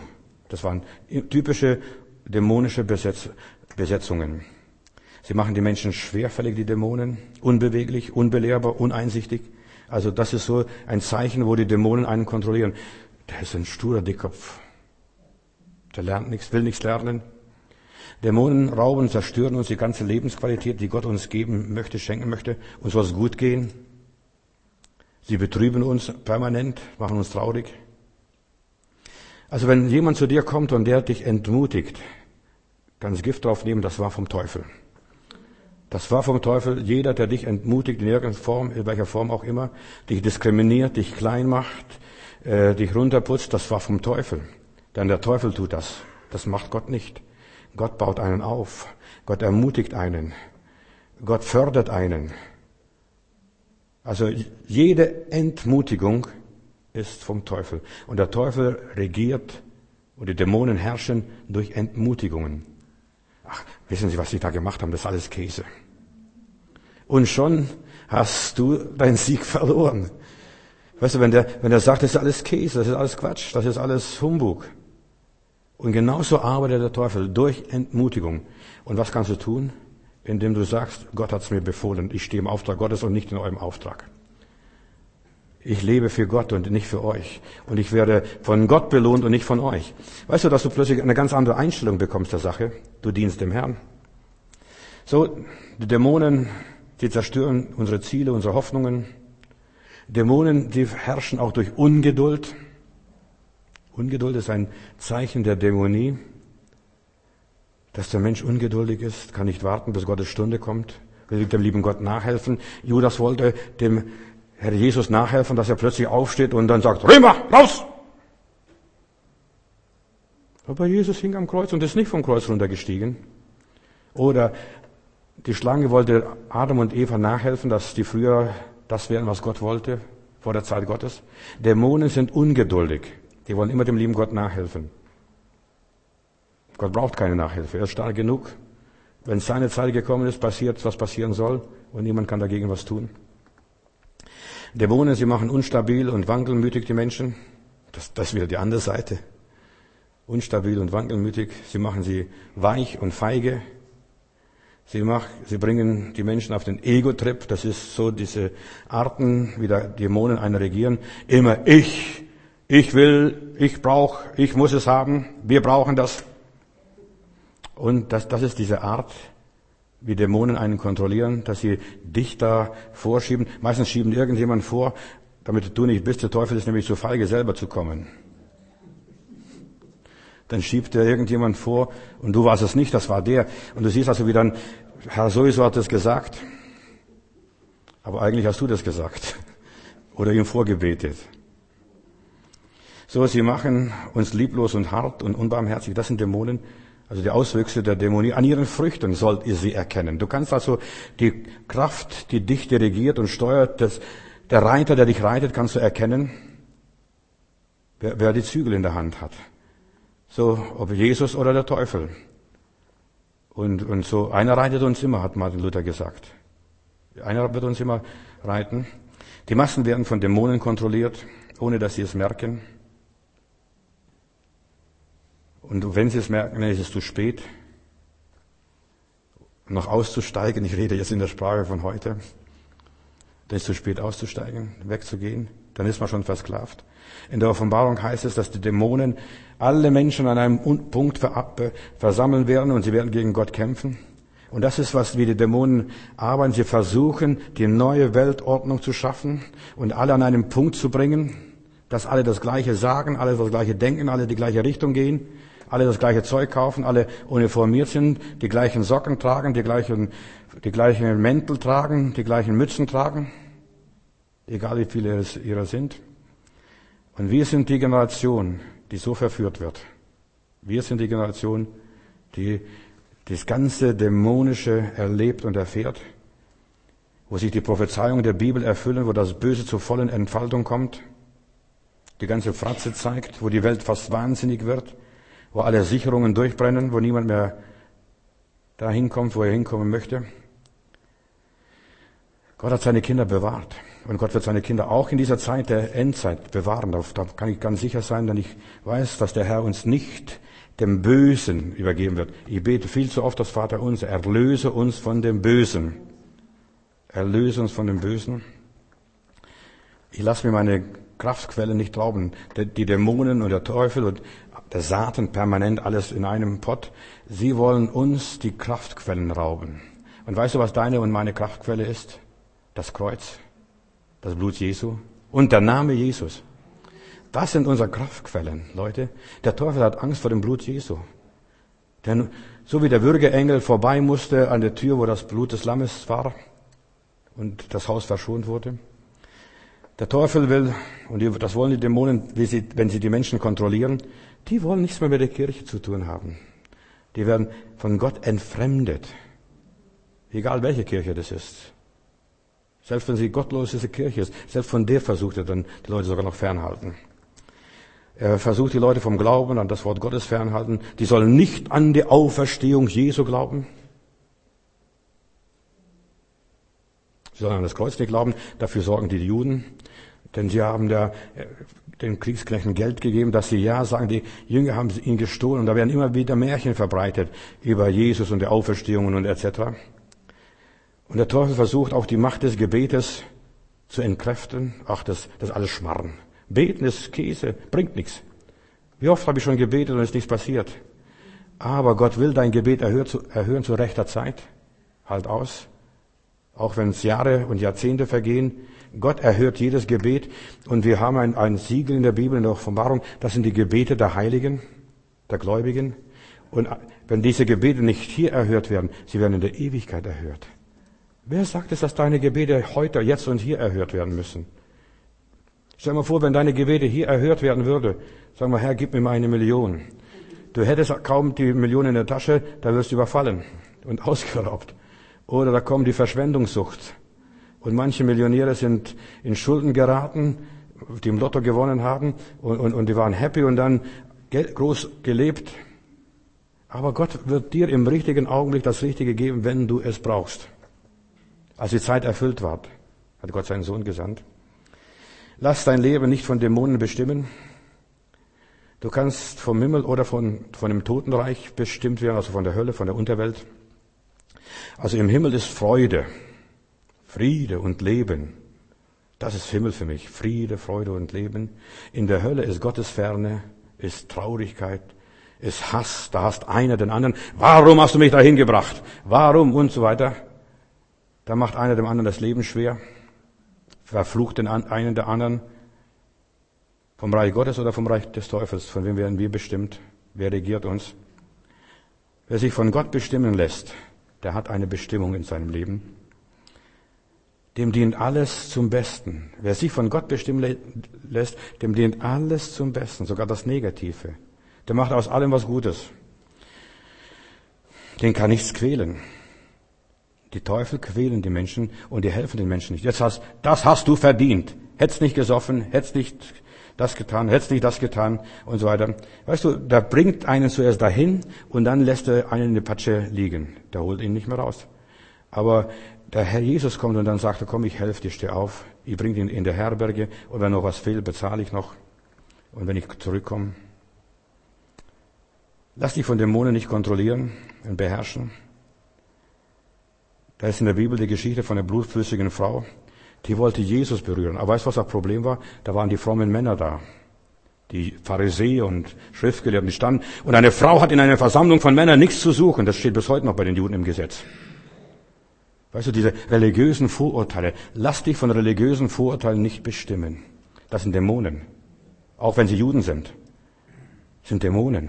Das waren typische dämonische Besetz, Besetzungen. Sie machen die Menschen schwerfällig, die Dämonen, unbeweglich, unbelehrbar, uneinsichtig. Also das ist so ein Zeichen, wo die Dämonen einen kontrollieren. Der ist ein sturer Dickkopf. Der lernt nichts, will nichts lernen. Dämonen rauben, zerstören uns die ganze Lebensqualität, die Gott uns geben möchte, schenken möchte. Uns soll es gut gehen. Sie betrüben uns permanent, machen uns traurig. Also wenn jemand zu dir kommt und der dich entmutigt, kannst Gift drauf nehmen, das war vom Teufel. Das war vom Teufel. Jeder, der dich entmutigt, in irgendeiner Form, in welcher Form auch immer, dich diskriminiert, dich klein macht, äh, dich runterputzt, das war vom Teufel. Denn der Teufel tut das. Das macht Gott nicht. Gott baut einen auf. Gott ermutigt einen. Gott fördert einen. Also jede Entmutigung ist vom Teufel. Und der Teufel regiert und die Dämonen herrschen durch Entmutigungen. Ach, wissen Sie, was Sie da gemacht haben? Das ist alles Käse. Und schon hast du deinen Sieg verloren. Weißt du, wenn der, wenn der sagt, das ist alles Käse, das ist alles Quatsch, das ist alles Humbug. Und genauso arbeitet der Teufel durch Entmutigung. Und was kannst du tun? Indem du sagst, Gott hat es mir befohlen, ich stehe im Auftrag Gottes und nicht in eurem Auftrag. Ich lebe für Gott und nicht für euch. Und ich werde von Gott belohnt und nicht von euch. Weißt du, dass du plötzlich eine ganz andere Einstellung bekommst der Sache? Du dienst dem Herrn. So, die Dämonen, die zerstören unsere Ziele, unsere Hoffnungen. Dämonen, die herrschen auch durch Ungeduld. Ungeduld ist ein Zeichen der Dämonie. Dass der Mensch ungeduldig ist, kann nicht warten, bis Gottes Stunde kommt, will dem lieben Gott nachhelfen. Judas wollte dem Herr Jesus nachhelfen, dass er plötzlich aufsteht und dann sagt, Römer, raus! Aber Jesus hing am Kreuz und ist nicht vom Kreuz runtergestiegen. Oder die Schlange wollte Adam und Eva nachhelfen, dass die früher das werden, was Gott wollte, vor der Zeit Gottes. Dämonen sind ungeduldig. Die wollen immer dem lieben Gott nachhelfen. Gott braucht keine Nachhilfe. Er ist stark genug. Wenn seine Zeit gekommen ist, passiert, was passieren soll. Und niemand kann dagegen was tun. Dämonen, sie machen unstabil und wankelmütig die Menschen. Das, das ist wieder die andere Seite. Unstabil und wankelmütig. Sie machen sie weich und feige. Sie, mach, sie bringen die Menschen auf den Ego-Trip. Das ist so diese Arten, wie die Dämonen einen regieren. Immer ich, ich will, ich brauche, ich muss es haben. Wir brauchen das. Und das, das ist diese Art, wie Dämonen einen kontrollieren, dass sie dich da vorschieben. Meistens schieben irgendjemand vor, damit du nicht bist. Der Teufel ist nämlich so feige, selber zu kommen. Dann schiebt dir irgendjemand vor und du warst es nicht, das war der. Und du siehst also, wie dann, Herr sowieso hat das gesagt. Aber eigentlich hast du das gesagt. Oder ihm vorgebetet. So, sie machen uns lieblos und hart und unbarmherzig. Das sind Dämonen. Also die Auswüchse der Dämonie, an ihren Früchten sollt ihr sie erkennen. Du kannst also die Kraft, die dich dirigiert und steuert, das, der Reiter, der dich reitet, kannst du erkennen, wer, wer die Zügel in der Hand hat. So, ob Jesus oder der Teufel. Und, und so, einer reitet uns immer, hat Martin Luther gesagt. Einer wird uns immer reiten. Die Massen werden von Dämonen kontrolliert, ohne dass sie es merken. Und wenn sie es merken, dann ist es zu spät, noch auszusteigen. Ich rede jetzt in der Sprache von heute. Dann ist es zu spät auszusteigen, wegzugehen. Dann ist man schon versklavt. In der Offenbarung heißt es, dass die Dämonen alle Menschen an einem Punkt versammeln werden und sie werden gegen Gott kämpfen. Und das ist, was wie die Dämonen arbeiten. Sie versuchen, die neue Weltordnung zu schaffen und alle an einem Punkt zu bringen, dass alle das Gleiche sagen, alle das Gleiche denken, alle die gleiche Richtung gehen. Alle das gleiche Zeug kaufen, alle uniformiert sind, die gleichen Socken tragen, die gleichen, die gleichen Mäntel tragen, die gleichen Mützen tragen, egal wie viele es ihrer sind. Und wir sind die Generation, die so verführt wird. Wir sind die Generation, die das ganze Dämonische erlebt und erfährt, wo sich die Prophezeiungen der Bibel erfüllen, wo das Böse zur vollen Entfaltung kommt, die ganze Fratze zeigt, wo die Welt fast wahnsinnig wird, wo alle Sicherungen durchbrennen, wo niemand mehr dahin kommt, wo er hinkommen möchte. Gott hat seine Kinder bewahrt. Und Gott wird seine Kinder auch in dieser Zeit der Endzeit bewahren. Da kann ich ganz sicher sein, denn ich weiß, dass der Herr uns nicht dem Bösen übergeben wird. Ich bete viel zu oft das Vaterunser. Erlöse uns von dem Bösen. Erlöse uns von dem Bösen. Ich lasse mir meine Kraftquelle nicht rauben. Die Dämonen und der Teufel und der Satan, permanent alles in einem Pott. Sie wollen uns die Kraftquellen rauben. Und weißt du, was deine und meine Kraftquelle ist? Das Kreuz, das Blut Jesu und der Name Jesus. Das sind unsere Kraftquellen, Leute. Der Teufel hat Angst vor dem Blut Jesu. Denn so wie der Würgeengel vorbei musste an der Tür, wo das Blut des Lammes war und das Haus verschont wurde, der Teufel will, und das wollen die Dämonen, wenn sie die Menschen kontrollieren, die wollen nichts mehr mit der Kirche zu tun haben. Die werden von Gott entfremdet. Egal welche Kirche das ist. Selbst wenn sie gottlose Kirche ist, selbst von der versucht er dann die Leute sogar noch fernhalten. Er versucht die Leute vom Glauben an das Wort Gottes fernhalten. Die sollen nicht an die Auferstehung Jesu glauben. Sie sollen an das Kreuz nicht glauben. Dafür sorgen die Juden. Denn sie haben da den Kriegsknechten Geld gegeben, dass sie ja sagen. Die Jünger haben ihn gestohlen. Und da werden immer wieder Märchen verbreitet über Jesus und die Auferstehungen und et cetera. Und der Teufel versucht auch die Macht des Gebetes zu entkräften. Ach, das, das ist alles Schmarrn. Beten ist Käse, bringt nichts. Wie oft habe ich schon gebetet und es ist nichts passiert. Aber Gott will dein Gebet erhören zu, erhören zu rechter Zeit. Halt aus. Auch wenn es Jahre und Jahrzehnte vergehen. Gott erhört jedes Gebet. Und wir haben ein, ein Siegel in der Bibel, in der Offenbarung. Das sind die Gebete der Heiligen, der Gläubigen. Und wenn diese Gebete nicht hier erhört werden, sie werden in der Ewigkeit erhört. Wer sagt es, dass deine Gebete heute, jetzt und hier erhört werden müssen? Stell dir mal vor, wenn deine Gebete hier erhört werden würde, sag mal, Herr, gib mir mal eine Million. Du hättest kaum die Million in der Tasche, da wirst du überfallen und ausgeraubt. Oder da kommt die Verschwendungssucht. Und manche Millionäre sind in Schulden geraten, die im Lotto gewonnen haben, und, und, und die waren happy und dann groß gelebt. Aber Gott wird dir im richtigen Augenblick das Richtige geben, wenn du es brauchst. Als die Zeit erfüllt war, hat Gott seinen Sohn gesandt. Lass dein Leben nicht von Dämonen bestimmen. Du kannst vom Himmel oder von, von dem Totenreich bestimmt werden, also von der Hölle, von der Unterwelt. Also im Himmel ist Freude, Friede und Leben. Das ist Himmel für mich. Friede, Freude und Leben. In der Hölle ist Gottes Ferne, ist Traurigkeit, ist Hass. Da hasst einer den anderen. Warum hast du mich dahin gebracht? Warum? Und so weiter. Da macht einer dem anderen das Leben schwer, verflucht den einen der anderen. Vom Reich Gottes oder vom Reich des Teufels, von wem werden wir bestimmt? Wer regiert uns? Wer sich von Gott bestimmen lässt, der hat eine Bestimmung in seinem Leben. Dem dient alles zum Besten. Wer sich von Gott bestimmen lässt, dem dient alles zum Besten, sogar das Negative. Der macht aus allem was Gutes. Den kann nichts quälen. Die Teufel quälen die Menschen und die helfen den Menschen nicht. Jetzt hast, das hast du verdient. Hättest nicht gesoffen, hättest nicht das getan, hättest nicht das getan und so weiter. Weißt du, da bringt einen zuerst dahin und dann lässt er einen in der Patsche liegen. Der holt ihn nicht mehr raus. Aber der Herr Jesus kommt und dann sagt er, komm, ich helfe dir, steh auf. Ich bringe ihn in der Herberge und wenn noch was fehlt, bezahle ich noch. Und wenn ich zurückkomme. Lass dich von Dämonen nicht kontrollieren und beherrschen. Da ist in der Bibel die Geschichte von einer blutflüssigen Frau, die wollte Jesus berühren. Aber weißt du, was das Problem war? Da waren die frommen Männer da. Die Pharisäer und Schriftgelehrten, die standen. Und eine Frau hat in einer Versammlung von Männern nichts zu suchen. Das steht bis heute noch bei den Juden im Gesetz. Weißt du, diese religiösen Vorurteile. Lass dich von religiösen Vorurteilen nicht bestimmen. Das sind Dämonen. Auch wenn sie Juden sind. Das sind Dämonen.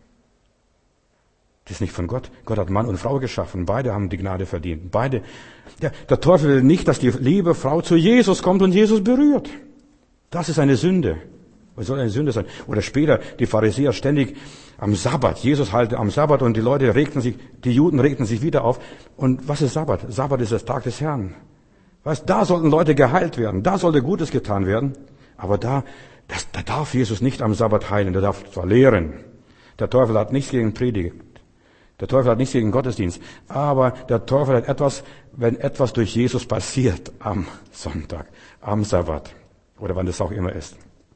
Das ist nicht von Gott. Gott hat Mann und Frau geschaffen. Beide haben die Gnade verdient. Beide. Ja, der Teufel will nicht, dass die liebe Frau zu Jesus kommt und Jesus berührt. Das ist eine Sünde. Was soll eine Sünde sein? Oder später, die Pharisäer ständig am Sabbat. Jesus halte am Sabbat und die Leute regten sich, die Juden regten sich wieder auf. Und was ist Sabbat? Sabbat ist der Tag des Herrn. Weißt, da sollten Leute geheilt werden. Da sollte Gutes getan werden. Aber da, das, da darf Jesus nicht am Sabbat heilen. Der darf zwar lehren. Der Teufel hat nichts gegen Predigt. Der Teufel hat nichts gegen Gottesdienst, aber der Teufel hat etwas, wenn etwas durch Jesus passiert am Sonntag, am Sabbat oder wann das auch immer ist.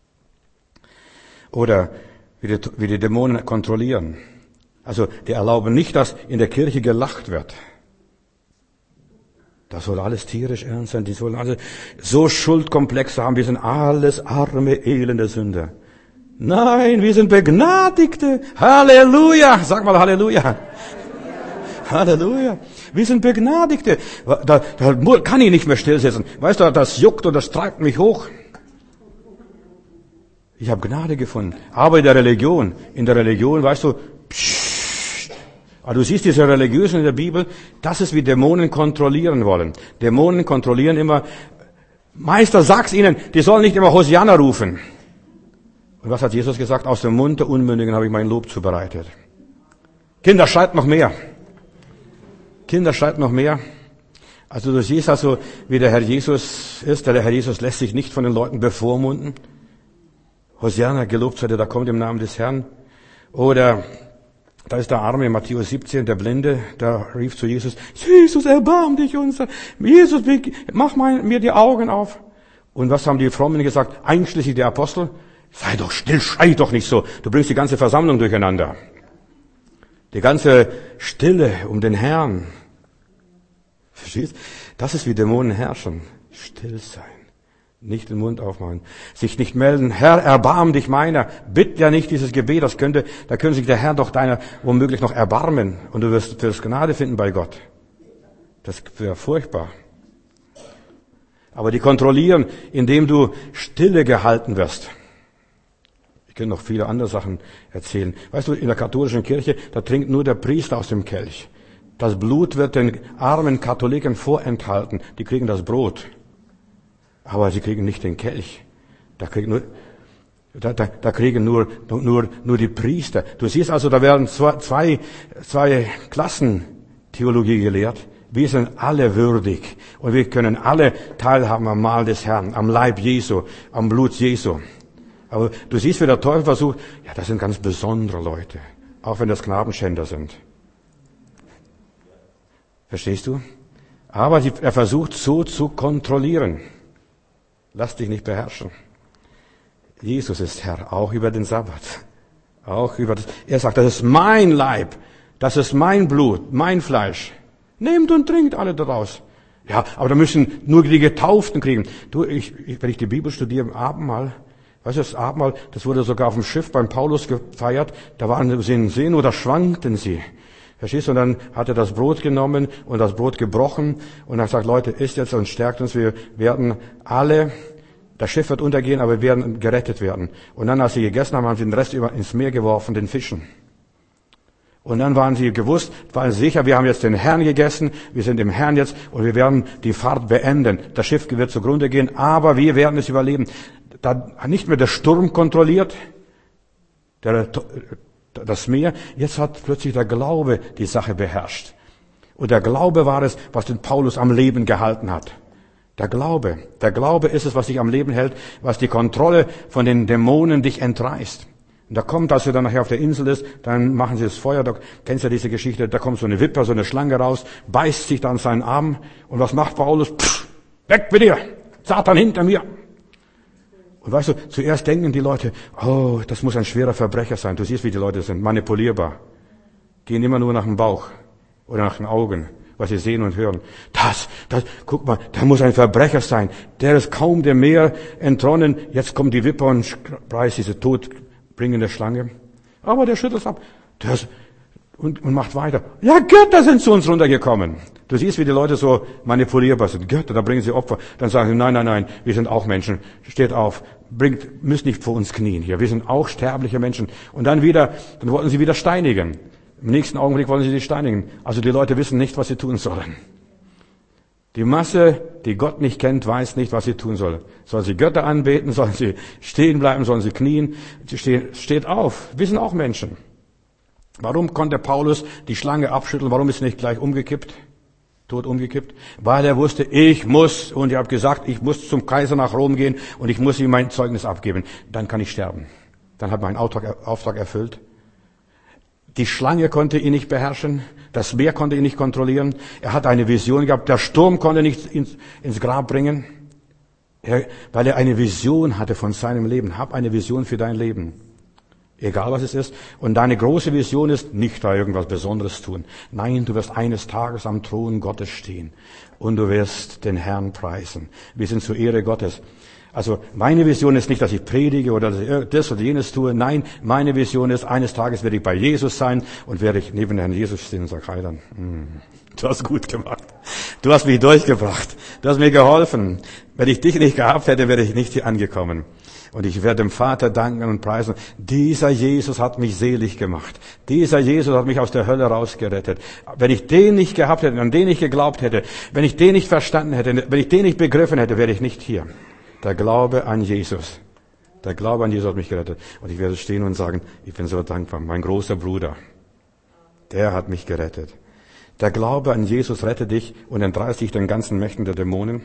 Oder wie die, wie die Dämonen kontrollieren. Also die erlauben nicht, dass in der Kirche gelacht wird. Das soll alles tierisch ernst sein. Die sollen alle so Schuldkomplexe haben. Wir sind alles arme, elende Sünder. Nein, wir sind Begnadigte. Halleluja. Sag mal Halleluja. Halleluja. Wir sind Begnadigte. Da, da kann ich nicht mehr stillsitzen. Weißt du, das juckt und das treibt mich hoch. Ich habe Gnade gefunden. Aber in der Religion, in der Religion, weißt du, pssst, aber du siehst diese Religiösen in der Bibel, das ist wie Dämonen kontrollieren wollen. Dämonen kontrollieren immer, Meister, sag's ihnen, die sollen nicht immer Hosianna rufen. Und was hat Jesus gesagt? Aus dem Mund der Unmündigen habe ich mein Lob zubereitet. Kinder, schreit noch mehr. Kinder, schreit noch mehr. Also du siehst also, wie der Herr Jesus ist. Der Herr Jesus lässt sich nicht von den Leuten bevormunden. Hosianna, gelobt sei der, da kommt im Namen des Herrn. Oder da ist der Arme, Matthäus siebzehn, der Blinde, der rief zu Jesus, Jesus, erbarm dich unser. Jesus, mach mein, mir die Augen auf. Und was haben die Frommen gesagt? Einschließlich der Apostel? Sei doch still, schrei doch nicht so. Du bringst die ganze Versammlung durcheinander. Die ganze Stille um den Herrn. Verstehst? Das ist wie Dämonen herrschen. Still sein. Nicht den Mund aufmachen. Sich nicht melden. Herr, erbarm dich meiner. Bitt ja nicht dieses Gebet. Das könnte, da könnte sich der Herr doch deiner womöglich noch erbarmen. Und du wirst, wirst Gnade finden bei Gott. Das wäre furchtbar. Aber die kontrollieren, indem du stille gehalten wirst. Ich kann noch viele andere Sachen erzählen. Weißt du, in der katholischen Kirche, da trinkt nur der Priester aus dem Kelch. Das Blut wird den armen Katholiken vorenthalten. Die kriegen das Brot. Aber sie kriegen nicht den Kelch. Da kriegen nur, da, da, da kriegen nur, nur, nur die Priester. Du siehst also, da werden zwei, zwei Klassen Theologie gelehrt. Wir sind alle würdig. Und wir können alle teilhaben am Mahl des Herrn, am Leib Jesu, am Blut Jesu. Aber du siehst, wie der Teufel versucht, ja, das sind ganz besondere Leute. Auch wenn das Knabenschänder sind. Verstehst du? Aber er versucht so zu kontrollieren. Lass dich nicht beherrschen. Jesus ist Herr, auch über den Sabbat. Auch über das, er sagt, das ist mein Leib, das ist mein Blut, mein Fleisch. Nehmt und trinkt alle daraus. Ja, aber da müssen nur die Getauften kriegen. Du, ich, ich, wenn ich die Bibel studiere, im Abendmahl, weißt du, das Abendmahl, das wurde sogar auf dem Schiff beim Paulus gefeiert, da waren sie in See, nur da schwankten sie. Verstehst du? Und dann hat er das Brot genommen und das Brot gebrochen und hat gesagt, Leute, isst jetzt und stärkt uns, wir werden alle, das Schiff wird untergehen, aber wir werden gerettet werden. Und dann, als sie gegessen haben, haben sie den Rest ins Meer geworfen, den Fischen. Und dann waren sie gewusst, waren sicher, wir haben jetzt den Herrn gegessen, wir sind im Herrn jetzt und wir werden die Fahrt beenden. Das Schiff wird zugrunde gehen, aber wir werden es überleben. Da hat nicht mehr der Sturm kontrolliert, der, das Meer, jetzt hat plötzlich der Glaube die Sache beherrscht. Und der Glaube war es, was den Paulus am Leben gehalten hat. Der Glaube. Der Glaube ist es, was dich am Leben hält, was die Kontrolle von den Dämonen dich entreißt. Und da kommt, als er dann nachher auf der Insel ist, dann machen sie das Feuer, da kennst du ja diese Geschichte, da kommt so eine Wipper, so eine Schlange raus, beißt sich dann seinen Arm, und was macht Paulus? Pff, weg mit dir! Satan hinter mir! Und weißt du, zuerst denken die Leute, oh, das muss ein schwerer Verbrecher sein. Du siehst, wie die Leute sind, manipulierbar. Gehen immer nur nach dem Bauch oder nach den Augen, was sie sehen und hören. Das, das, guck mal, da muss ein Verbrecher sein. Der ist kaum dem Meer entronnen. Jetzt kommt die Wipper und preist diese todbringende Schlange. Aber der schüttelt es ab. Der ist, und, und macht weiter. Ja, Götter sind zu uns runtergekommen. Du siehst, wie die Leute so manipulierbar sind. Götter, da bringen sie Opfer. Dann sagen sie, nein, nein, nein, wir sind auch Menschen. Steht auf, bringt, müsst nicht vor uns knien hier. Wir sind auch sterbliche Menschen. Und dann wieder, dann wollten sie wieder steinigen. Im nächsten Augenblick wollen sie die steinigen. Also die Leute wissen nicht, was sie tun sollen. Die Masse, die Gott nicht kennt, weiß nicht, was sie tun soll. Sollen sie Götter anbeten? Sollen sie stehen bleiben? Sollen sie knien? Steht auf. Wir sind auch Menschen. Warum konnte Paulus die Schlange abschütteln? Warum ist sie nicht gleich umgekippt? Tot umgekippt? Weil er wusste, ich muss, und ich habe gesagt, ich muss zum Kaiser nach Rom gehen und ich muss ihm mein Zeugnis abgeben. Dann kann ich sterben. Dann hat mein Auftrag, Auftrag erfüllt. Die Schlange konnte ihn nicht beherrschen. Das Meer konnte ihn nicht kontrollieren. Er hat eine Vision gehabt. Der Sturm konnte nicht ins, ins Grab bringen. Er, weil er eine Vision hatte von seinem Leben. Hab eine Vision für dein Leben. Egal was es ist. Und deine große Vision ist, nicht da irgendwas Besonderes tun. Nein, du wirst eines Tages am Thron Gottes stehen. Und du wirst den Herrn preisen. Wir sind zur Ehre Gottes. Also meine Vision ist nicht, dass ich predige oder dass ich das oder jenes tue. Nein, meine Vision ist, eines Tages werde ich bei Jesus sein und werde ich neben Herrn Jesus stehen und sage, Heiland, mm, du hast gut gemacht. Du hast mich durchgebracht. Du hast mir geholfen. Wenn ich dich nicht gehabt hätte, wäre ich nicht hier angekommen. Und ich werde dem Vater danken und preisen. Dieser Jesus hat mich selig gemacht. Dieser Jesus hat mich aus der Hölle rausgerettet. Wenn ich den nicht gehabt hätte, an den ich geglaubt hätte, wenn ich den nicht verstanden hätte, wenn ich den nicht begriffen hätte, wäre ich nicht hier. Der Glaube an Jesus. Der Glaube an Jesus hat mich gerettet. Und ich werde stehen und sagen, ich bin so dankbar. Mein großer Bruder, der hat mich gerettet. Der Glaube an Jesus rettet dich und entreißt dich den ganzen Mächten der Dämonen.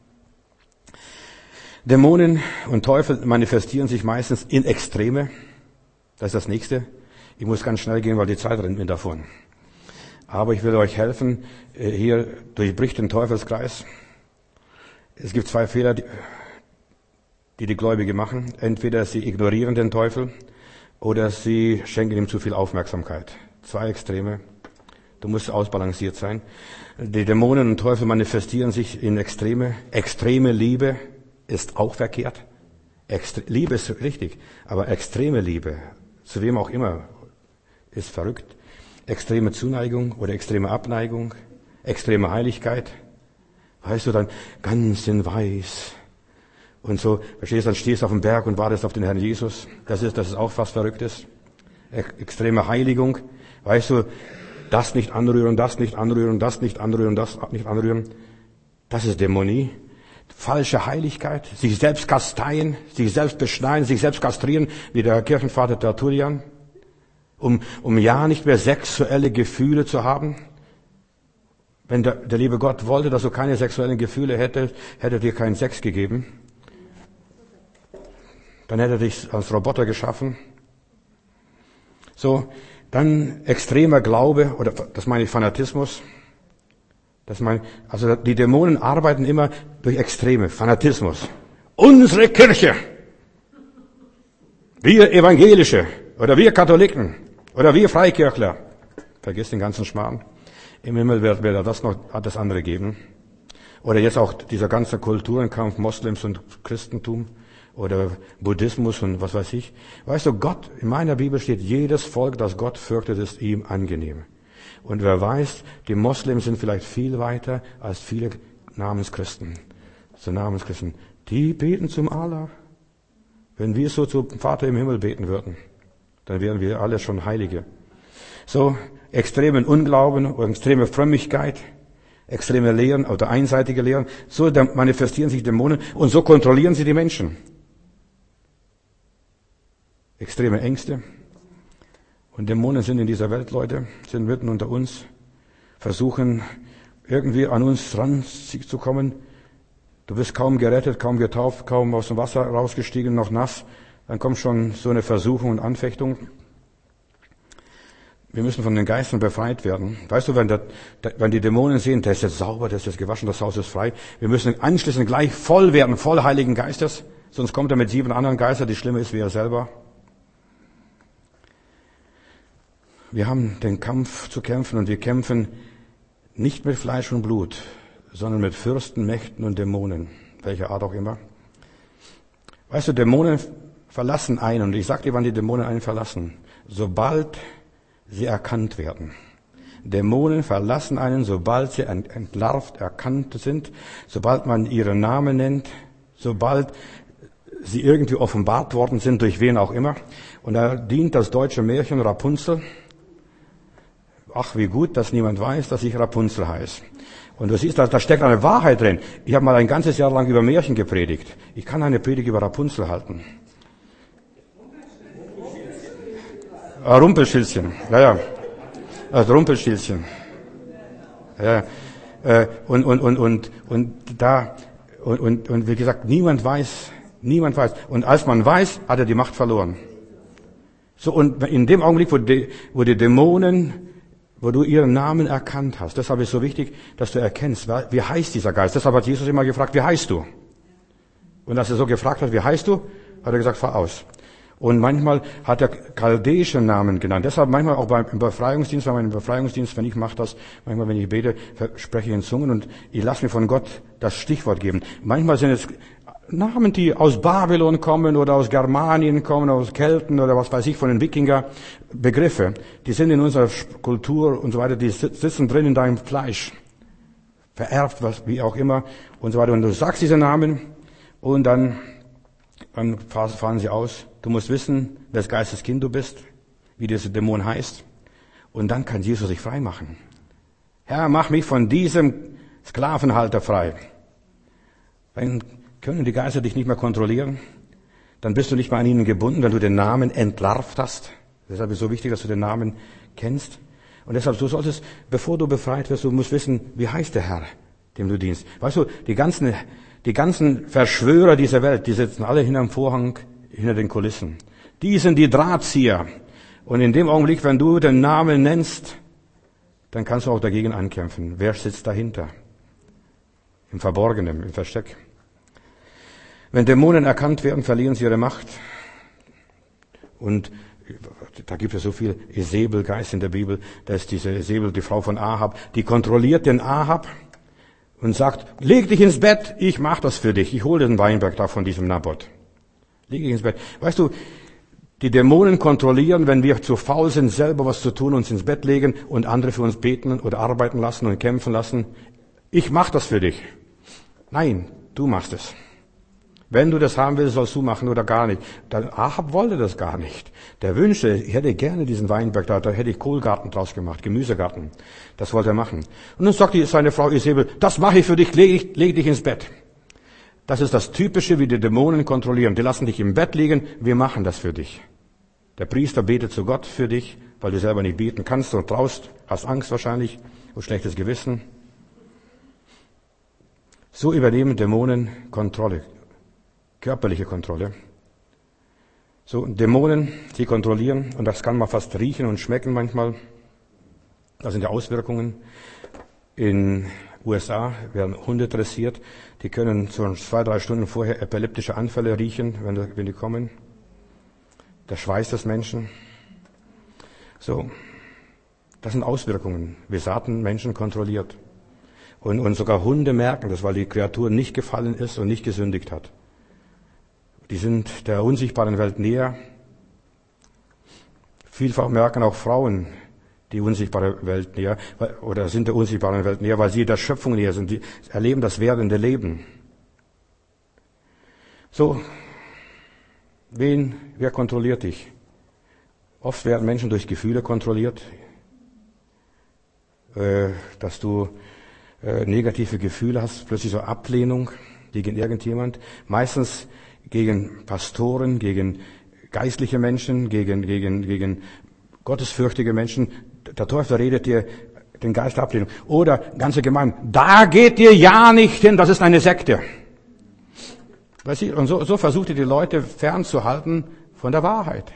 Dämonen und Teufel manifestieren sich meistens in Extreme. Das ist das Nächste. Ich muss ganz schnell gehen, weil die Zeit rennt mir davon. Aber ich will euch helfen. Hier durchbricht den Teufelskreis. Es gibt zwei Fehler, die die die Gläubige machen. Entweder sie ignorieren den Teufel oder sie schenken ihm zu viel Aufmerksamkeit. Zwei Extreme. Du musst ausbalanciert sein. Die Dämonen und Teufel manifestieren sich in Extreme. Extreme Liebe ist auch verkehrt. Extre- Liebe ist richtig, aber extreme Liebe, zu wem auch immer, ist verrückt. Extreme Zuneigung oder extreme Abneigung, extreme Heiligkeit. Weißt du, dann ganz in Weiß. Und so, verstehst du, dann stehst du auf dem Berg und wartest auf den Herrn Jesus. Das ist, das ist auch was Verrücktes. Extreme Heiligung. Weißt du, das nicht anrühren, das nicht anrühren, das nicht anrühren, das nicht anrühren. Das ist Dämonie. Falsche Heiligkeit. Sich selbst kasteien, sich selbst beschneiden, sich selbst kastrieren, wie der Kirchenvater Tertullian. Um, um ja nicht mehr sexuelle Gefühle zu haben. Wenn der, der liebe Gott wollte, dass du keine sexuellen Gefühle hättest, hätte er dir keinen Sex gegeben. Dann hätte er dich als Roboter geschaffen. So, dann extremer Glaube, oder das meine ich Fanatismus. Das meine, also die Dämonen arbeiten immer durch Extreme, Fanatismus. Unsere Kirche, wir Evangelische, oder wir Katholiken, oder wir Freikirchler. Vergiss den ganzen Schmarrn. Im Himmel wird, wird er das noch, hat das andere geben. Oder jetzt auch dieser ganze Kulturenkampf, Moslems und Christentum. Oder Buddhismus und was weiß ich. Weißt du, Gott, in meiner Bibel steht, jedes Volk, das Gott fürchtet, ist ihm angenehm. Und wer weiß, die Moslems sind vielleicht viel weiter als viele Namenschristen. So Namenschristen. Die beten zum Allah. Wenn wir so zum Vater im Himmel beten würden, dann wären wir alle schon Heilige. So, extremen Unglauben oder extreme Frömmigkeit, extreme Lehren oder einseitige Lehren. So manifestieren sich Dämonen und so kontrollieren sie die Menschen. Extreme Ängste. Und Dämonen sind in dieser Welt, Leute, sind mitten unter uns, versuchen irgendwie an uns ranzukommen. Du bist kaum gerettet, kaum getauft, kaum aus dem Wasser rausgestiegen, noch nass. Dann kommt schon so eine Versuchung und Anfechtung. Wir müssen von den Geistern befreit werden. Weißt du, wenn, der, wenn die Dämonen sehen, der ist jetzt sauber, der ist jetzt gewaschen, das Haus ist frei. Wir müssen anschließend gleich voll werden, voll Heiligen Geistes. Sonst kommt er mit sieben anderen Geistern, die schlimmer ist wie er selber. Wir haben den Kampf zu kämpfen und wir kämpfen nicht mit Fleisch und Blut, sondern mit Fürsten, Mächten und Dämonen, welcher Art auch immer. Weißt du, Dämonen verlassen einen, und ich sag dir, wann die Dämonen einen verlassen, sobald sie erkannt werden. Dämonen verlassen einen, sobald sie entlarvt, erkannt sind, sobald man ihren Namen nennt, sobald sie irgendwie offenbart worden sind, durch wen auch immer. Und da dient das deutsche Märchen Rapunzel. Ach, wie gut, dass niemand weiß, dass ich Rapunzel heiße. Und du siehst, da, da steckt eine Wahrheit drin. Ich habe mal ein ganzes Jahr lang über Märchen gepredigt. Ich kann eine Predigt über Rapunzel halten. Ah, Rumpelstilzchen, ja, ja. Also Rumpelstilzchen. Ja, äh, und, und, und, und, und da, und, und, und wie gesagt, niemand weiß, niemand weiß. Und als man weiß, hat er die Macht verloren. So, und in dem Augenblick, wo die, wo die Dämonen, wo du ihren Namen erkannt hast, deshalb ist es so wichtig, dass du erkennst, wie heißt dieser Geist. Deshalb hat Jesus immer gefragt, wie heißt du? Und als er so gefragt hat, wie heißt du, hat er gesagt, fahr aus. Und manchmal hat er chaldäische Namen genannt. Deshalb manchmal auch beim Befreiungsdienst, bei meinem Befreiungsdienst, wenn ich mache das, manchmal wenn ich bete, spreche ich in Zungen und ich lasse mir von Gott das Stichwort geben. Manchmal sind es Namen, die aus Babylon kommen oder aus Germanien kommen, aus Kelten oder was weiß ich, von den Wikinger. Begriffe, die sind in unserer Kultur und so weiter, die sitzen drin in deinem Fleisch. Vererbt, was, wie auch immer und so weiter. Und du sagst diese Namen und dann, dann fahren sie aus. Du musst wissen, wes Geistes Kind du bist, wie dieser Dämon heißt. Und dann kann Jesus sich frei machen. Herr, mach mich von diesem Sklavenhalter frei. Dann können die Geister dich nicht mehr kontrollieren. Dann bist du nicht mehr an ihnen gebunden, wenn du den Namen entlarvt hast. Deshalb ist es so wichtig, dass du den Namen kennst. Und deshalb, du solltest, bevor du befreit wirst, du musst wissen, wie heißt der Herr, dem du dienst. Weißt du, die ganzen, die ganzen Verschwörer dieser Welt, die sitzen alle hinterm Vorhang, hinter den Kulissen. Die sind die Drahtzieher. Und in dem Augenblick, wenn du den Namen nennst, dann kannst du auch dagegen ankämpfen. Wer sitzt dahinter? Im Verborgenen, im Versteck. Wenn Dämonen erkannt werden, verlieren sie ihre Macht. Und da gibt es so viel Isabel-Geist in der Bibel. Da ist diese Isabel, die Frau von Ahab, die kontrolliert den Ahab und sagt, leg dich ins Bett, ich mach das für dich. Ich hole den Weinberg da von diesem Naboth. Leg dich ins Bett. Weißt du, die Dämonen kontrollieren, wenn wir zu faul sind, selber was zu tun, uns ins Bett legen und andere für uns beten oder arbeiten lassen und kämpfen lassen. Ich mach das für dich. Nein, du machst es. Wenn du das haben willst, sollst du machen oder gar nicht. Dann Ahab wollte das gar nicht. Der wünschte, ich hätte gerne diesen Weinberg da, da hätte ich Kohlgarten draus gemacht, Gemüsegarten. Das wollte er machen. Und dann sagt seine Frau Isabel, das mache ich für dich, leg, ich, leg dich ins Bett. Das ist das Typische, wie die Dämonen kontrollieren. Die lassen dich im Bett liegen, wir machen das für dich. Der Priester betet zu Gott für dich, weil du selber nicht beten kannst und traust, hast Angst wahrscheinlich und schlechtes Gewissen. So übernehmen Dämonen Kontrolle. Körperliche Kontrolle. So, Dämonen, die kontrollieren, und das kann man fast riechen und schmecken manchmal. Das sind die Auswirkungen. In U S A werden Hunde dressiert, die können so zwei, drei Stunden vorher epileptische Anfälle riechen, wenn, wenn die kommen. Der Schweiß des Menschen. So, das sind Auswirkungen. Wir saten Menschen kontrolliert. Und, und sogar Hunde merken das, weil die Kreatur nicht gefallen ist und nicht gesündigt hat. Die sind der unsichtbaren Welt näher. Vielfach merken auch Frauen die unsichtbare Welt näher, oder sind der unsichtbaren Welt näher, weil sie der Schöpfung näher sind. Die erleben das werdende Leben. So, wen, wer kontrolliert dich? Oft werden Menschen durch Gefühle kontrolliert, äh, dass du äh, negative Gefühle hast, plötzlich so Ablehnung gegen irgendjemand. Meistens gegen Pastoren, gegen geistliche Menschen, gegen, gegen, gegen gottesfürchtige Menschen. Der Teufel redet dir den Geist der Ablehnung. Oder ganze Gemeinde, da geht ihr ja nicht hin, das ist eine Sekte. Weißt du, und so, so versucht ihr die Leute fernzuhalten von der Wahrheit.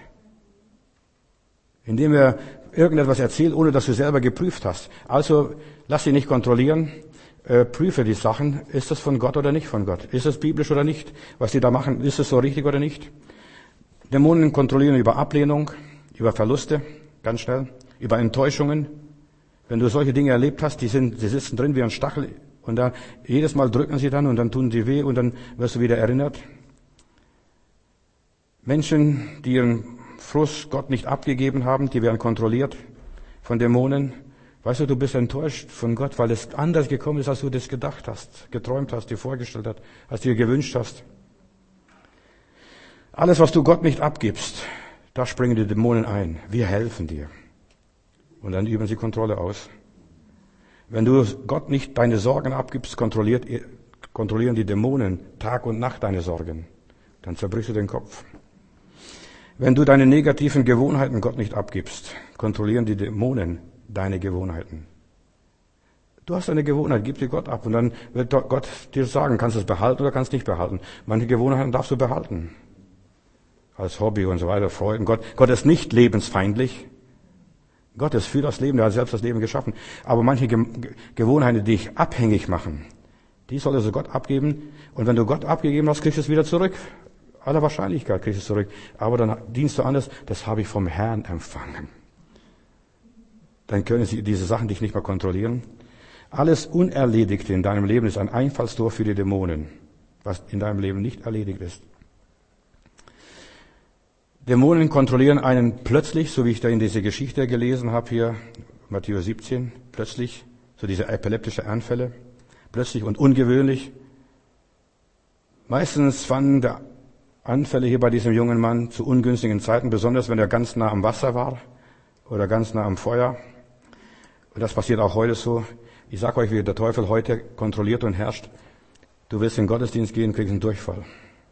Indem er irgendetwas erzählt, ohne dass du selber geprüft hast. Also lass dich nicht kontrollieren. Äh, prüfe die Sachen. Ist das von Gott oder nicht von Gott? Ist es biblisch oder nicht? Was die da machen, ist es so richtig oder nicht? Dämonen kontrollieren über Ablehnung, über Verluste, ganz schnell, über Enttäuschungen. Wenn du solche Dinge erlebt hast, die sind, die sitzen drin wie ein Stachel und da jedes Mal drücken sie dann und dann tun sie weh und dann wirst du wieder erinnert. Menschen, die ihren Frust Gott nicht abgegeben haben, die werden kontrolliert von Dämonen. Weißt du, du bist enttäuscht von Gott, weil es anders gekommen ist, als du das gedacht hast, geträumt hast, dir vorgestellt hast, als du dir gewünscht hast. Alles, was du Gott nicht abgibst, da springen die Dämonen ein. Wir helfen dir. Und dann üben sie Kontrolle aus. Wenn du Gott nicht deine Sorgen abgibst, kontrolliert, kontrollieren die Dämonen Tag und Nacht deine Sorgen. Dann zerbrichst du den Kopf. Wenn du deine negativen Gewohnheiten Gott nicht abgibst, kontrollieren die Dämonen deine Gewohnheiten. Du hast eine Gewohnheit, gib dir Gott ab und dann wird Gott dir sagen, kannst du es behalten oder kannst du es nicht behalten. Manche Gewohnheiten darfst du behalten. als Hobby und so weiter, Freuden. Gott, Gott ist nicht lebensfeindlich. Gott ist für das Leben, er hat selbst das Leben geschaffen. Aber manche Ge- Gewohnheiten, die dich abhängig machen, die solltest du Gott abgeben. Und wenn du Gott abgegeben hast, kriegst du es wieder zurück. Aller Wahrscheinlichkeit kriegst du es zurück. Aber dann dienst du anders, das habe ich vom Herrn empfangen. Dann können sie diese Sachen dich nicht mehr kontrollieren. Alles Unerledigte in deinem Leben ist ein Einfallstor für die Dämonen, was in deinem Leben nicht erledigt ist. Dämonen kontrollieren einen plötzlich, so wie ich da in dieser Geschichte gelesen habe hier, Matthäus siebzehn, plötzlich, so diese epileptische Anfälle, plötzlich und ungewöhnlich. Meistens fanden die Anfälle hier bei diesem jungen Mann zu ungünstigen Zeiten, besonders wenn er ganz nah am Wasser war oder ganz nah am Feuer. Und das passiert auch heute so. Ich sage euch, wie der Teufel heute kontrolliert und herrscht. Du willst in den Gottesdienst gehen, kriegst einen Durchfall.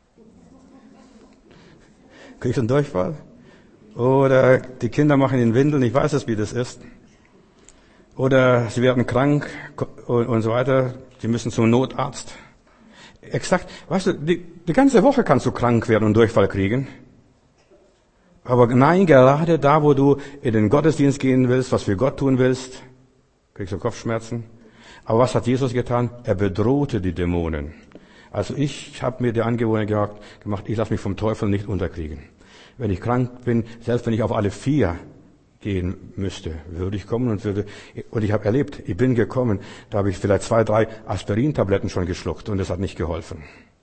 Kriegst einen Durchfall? Oder die Kinder machen den Windeln, ich weiß es, wie das ist. Oder sie werden krank und, und so weiter. Sie müssen zum Notarzt. Exakt. Weißt du, die, die ganze Woche kannst du krank werden und Durchfall kriegen. Aber nein, gerade da, wo du in den Gottesdienst gehen willst, was für Gott tun willst, kriegst du Kopfschmerzen. Aber was hat Jesus getan? Er bedrohte die Dämonen. Also ich habe mir die Angewohnheit gemacht, ich lasse mich vom Teufel nicht unterkriegen. Wenn ich krank bin, selbst wenn ich auf alle vier gehen müsste, würde ich kommen und würde, und ich habe erlebt, ich bin gekommen, da habe ich vielleicht zwei, drei Aspirintabletten schon geschluckt und es hat nicht geholfen.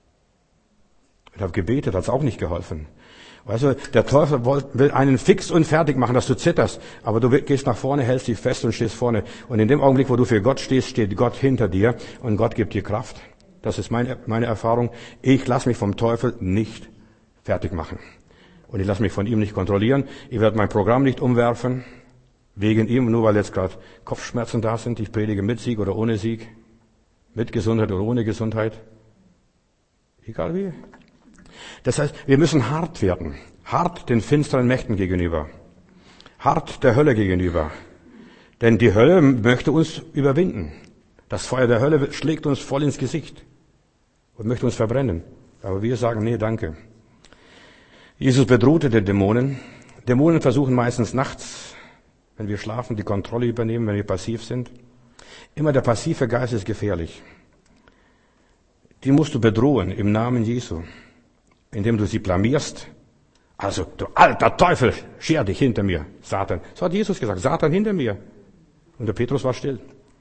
Ich habe gebetet, hat es auch nicht geholfen. Weißt du, der Teufel will einen fix und fertig machen, dass du zitterst, aber du gehst nach vorne, hältst dich fest und stehst vorne. Und in dem Augenblick, wo du für Gott stehst, steht Gott hinter dir und Gott gibt dir Kraft. Das ist meine, meine Erfahrung. Ich lasse mich vom Teufel nicht fertig machen. Und ich lasse mich von ihm nicht kontrollieren. Ich werde mein Programm nicht umwerfen, wegen ihm, nur weil jetzt gerade Kopfschmerzen da sind. Ich predige mit Sieg oder ohne Sieg, mit Gesundheit oder ohne Gesundheit. Egal wie. Das heißt, wir müssen hart werden. Hart den finsteren Mächten gegenüber. Hart der Hölle gegenüber. Denn die Hölle möchte uns überwinden. Das Feuer der Hölle schlägt uns voll ins Gesicht und möchte uns verbrennen. Aber wir sagen, nee, danke. Jesus bedrohte die Dämonen. Dämonen versuchen meistens nachts, wenn wir schlafen, die Kontrolle übernehmen, wenn wir passiv sind. Immer der passive Geist ist gefährlich. Die musst du bedrohen im Namen Jesu, indem du sie blamierst. Also, du alter Teufel, scher dich hinter mir, Satan. So hat Jesus gesagt, Satan hinter mir. Und der Petrus war still.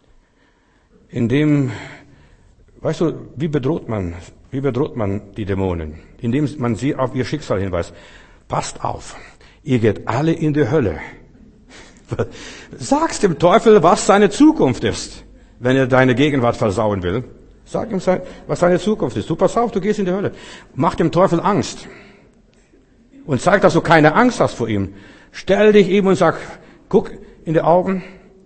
Indem, weißt du, wie bedroht man, wie bedroht man die Dämonen? Indem man sie auf ihr Schicksal hinweist. Passt auf, ihr geht alle in die Hölle. Sag's dem Teufel, was seine Zukunft ist, wenn er deine Gegenwart versauen will. Sag ihm, was seine Zukunft ist. Du pass auf, du gehst in die Hölle. Mach dem Teufel Angst. Und zeig, dass du keine Angst hast vor ihm. Stell dich ihm und sag, guck in die Augen.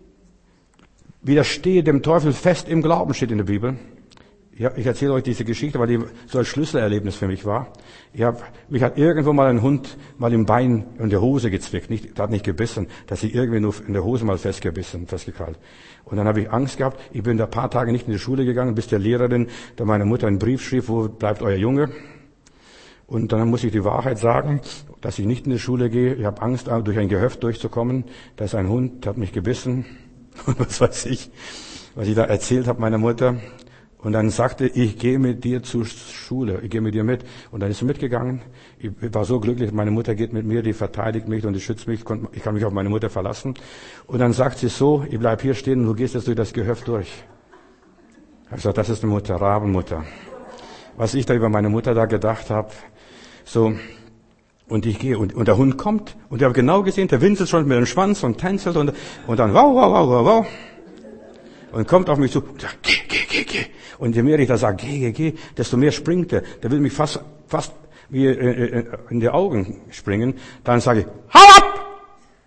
Widerstehe dem Teufel fest im Glauben, steht in der Bibel. Ja, ich erzähle euch diese Geschichte, weil die so ein Schlüsselerlebnis für mich war. Ich hab, mich hat irgendwo mal ein Hund mal im Bein und der Hose gezwickt, nicht, hat nicht gebissen, dass ich irgendwie nur in der Hose mal festgebissen, festgekrallt. Und dann habe ich Angst gehabt. Ich bin da ein paar Tage nicht in die Schule gegangen, bis der Lehrerin, da meine Mutter einen Brief schrieb, wo bleibt euer Junge? Und dann muss ich die Wahrheit sagen, dass ich nicht in die Schule gehe. Ich habe Angst, durch ein Gehöft durchzukommen. Da ist ein Hund, der hat mich gebissen. Und was weiß ich, was ich da erzählt habe meiner Mutter. Und dann sagte, ich gehe mit dir zur Schule, ich gehe mit dir mit. Und dann ist sie mitgegangen. Ich war so glücklich, meine Mutter geht mit mir, die verteidigt mich und die schützt mich. Ich kann mich auf meine Mutter verlassen. Und dann sagt sie so, ich bleib hier stehen und du gehst jetzt durch das Gehöft durch. Ich habe gesagt, das ist eine Mutter, Rabenmutter. Was ich da über meine Mutter da gedacht habe, so, und ich gehe, und, und der Hund kommt, und ich habe genau gesehen, der winselt schon mit dem Schwanz und tänzelt, und, und dann wow, wow, wow, wow, wow, und kommt auf mich zu, und sagt, geh, geh, geh, geh. Und je mehr ich da sage, geh, geh, geh, desto mehr springt er. Der will mich fast, fast wie äh, in die Augen springen. Dann sage ich, hau ab!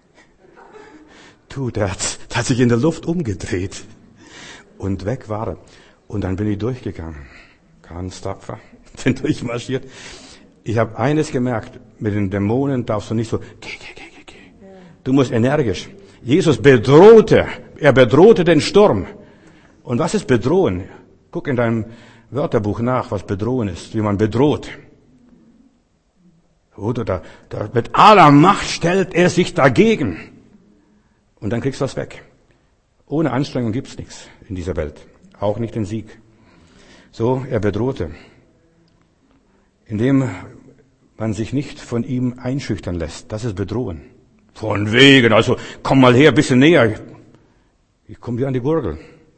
Du, der hat, der hat sich in der Luft umgedreht. Und weg war er. Und dann bin ich durchgegangen. Ganz tapfer. Bin durchmarschiert. Ich habe eines gemerkt, mit den Dämonen darfst du nicht so, geh, geh, geh, geh, geh. Du musst energisch. Jesus bedrohte, er bedrohte den Sturm. Und was ist bedrohen? Guck in deinem Wörterbuch nach, was bedrohen ist, wie man bedroht. Oder da, da mit aller Macht stellt er sich dagegen. Und dann kriegst du was weg. Ohne Anstrengung gibt's nichts in dieser Welt. Auch nicht den Sieg. So, er bedrohte. Indem man sich nicht von ihm einschüchtern lässt. Das ist Bedrohen. Von wegen, also komm mal her, ein bisschen näher. Ich komme dir an die Gurgel.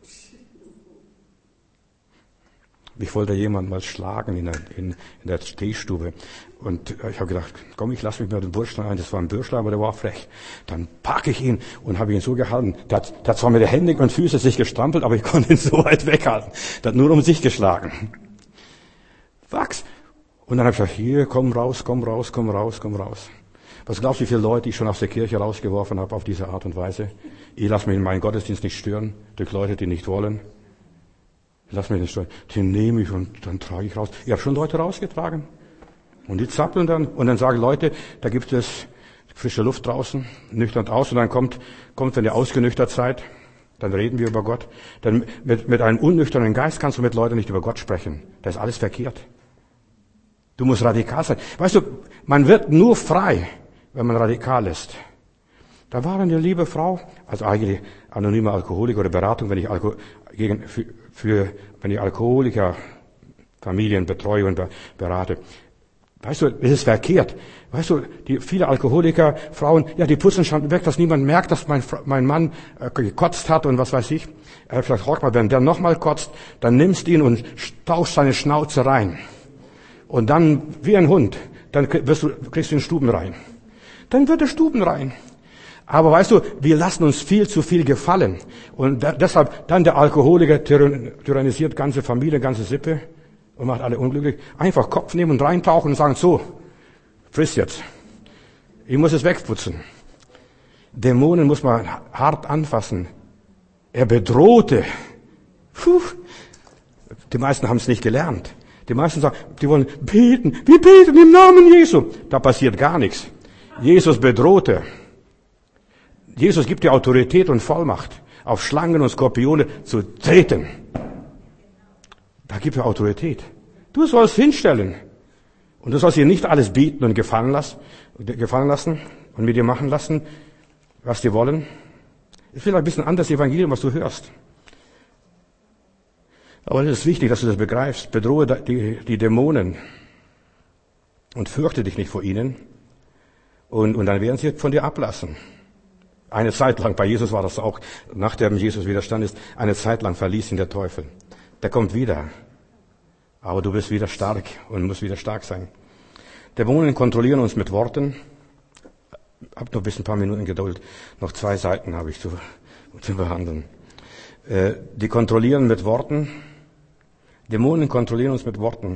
Mich wollte jemand mal schlagen in der, in, in der Stehstube. Und ich habe gedacht, komm, ich lasse mich mal den Burschen ein. Das war ein Bürschler, aber der war frech. Dann packe ich ihn und habe ihn so gehalten. Der hat, der hat zwar mit den Händen und Füßen sich gestrampelt, aber ich konnte ihn so weit weghalten. Der hat nur um sich geschlagen. Wachs. Und dann habe ich gesagt, hier, komm raus, komm raus, komm raus, komm raus. Was glaubst du, wie viele Leute ich schon aus der Kirche rausgeworfen habe auf diese Art und Weise? Ich lasse mich in meinen Gottesdienst nicht stören durch Leute, die nicht wollen. Ich lasse mich nicht stören. Den nehme ich und dann trage ich raus. Ich habe schon Leute rausgetragen. Und die zappeln dann. Und dann sagen Leute, da gibt es frische Luft draußen, nüchtern aus. Und dann kommt, kommt, wenn ihr ausgenüchtert seid, dann reden wir über Gott. Dann mit, mit einem unnüchternen Geist kannst du mit Leuten nicht über Gott sprechen. Das ist alles verkehrt. Du musst radikal sein. Weißt du, man wird nur frei, wenn man radikal ist. Da war eine liebe Frau, also eigentlich anonyme Alkoholiker oder Beratung, wenn ich Alko, gegen, für, für, wenn ich Alkoholiker Familien betreue und berate. Weißt du, es ist verkehrt. Weißt du, die viele Alkoholiker, Frauen, ja, die putzen schon weg, dass niemand merkt, dass mein, mein Mann äh, gekotzt hat und was weiß ich. Er hat gesagt, mal, wenn der nochmal kotzt, dann nimmst ihn und tauchst seine Schnauze rein. Und dann, wie ein Hund, dann wirst du, kriegst du in Stuben rein. Dann wird er Stuben rein. Aber weißt du, wir lassen uns viel zu viel gefallen. Und da, deshalb, dann der Alkoholiker tyrannisiert ganze Familie, ganze Sippe und macht alle unglücklich. Einfach Kopf nehmen und reintauchen und sagen, so, friss jetzt. Ich muss es wegputzen. Dämonen muss man hart anfassen. Er bedrohte. Puh. Die meisten haben es nicht gelernt. Die meisten sagen, die wollen beten. Wir beten im Namen Jesu. Da passiert gar nichts. Jesus bedrohte. Jesus gibt dir Autorität und Vollmacht, auf Schlangen und Skorpione zu treten. Da gibt er Autorität. Du sollst hinstellen. Und du sollst dir nicht alles bieten und gefallen lassen, gefallen lassen und mit dir machen lassen, was die wollen. Ist vielleicht ein bisschen anders Evangelium, was du hörst. Aber es ist wichtig, dass du das begreifst. Bedrohe die, die Dämonen und fürchte dich nicht vor ihnen. Und, und dann werden sie von dir ablassen. Eine Zeit lang, bei Jesus war das auch, nachdem Jesus widerstand ist, eine Zeit lang verließ ihn der Teufel. Der kommt wieder. Aber du bist wieder stark und musst wieder stark sein. Dämonen kontrollieren uns mit Worten. Hab noch bis ein paar Minuten Geduld. Noch zwei Seiten habe ich zu, zu behandeln. Äh, die kontrollieren mit Worten. Dämonen kontrollieren uns mit Worten.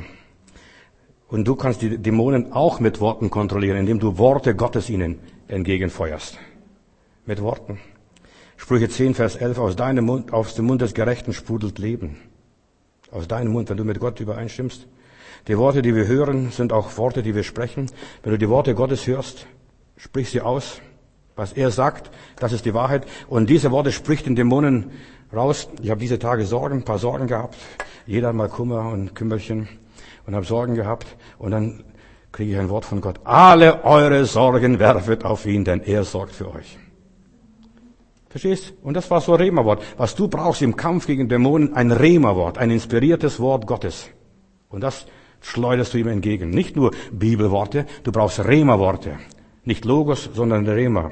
Und du kannst die Dämonen auch mit Worten kontrollieren, indem du Worte Gottes ihnen entgegenfeuerst. Mit Worten. Sprüche zehn, Vers elf, aus deinem Mund, aus dem Mund des Gerechten sprudelt Leben. Aus deinem Mund, wenn du mit Gott übereinstimmst. Die Worte, die wir hören, sind auch Worte, die wir sprechen. Wenn du die Worte Gottes hörst, sprich sie aus. Was er sagt, das ist die Wahrheit. Und diese Worte spricht den Dämonen raus. Ich habe diese Tage Sorgen, ein paar Sorgen gehabt. Jeder hat mal Kummer und Kümmerchen. Und habe Sorgen gehabt. Und dann kriege ich ein Wort von Gott. Alle eure Sorgen werfet auf ihn, denn er sorgt für euch. Verstehst? Und das war so ein Rema-Wort. Was du brauchst im Kampf gegen Dämonen, ein Rema-Wort, ein inspiriertes Wort Gottes. Und das schleuderst du ihm entgegen. Nicht nur Bibelworte, du brauchst Rema-Worte. Nicht Logos, sondern Rema.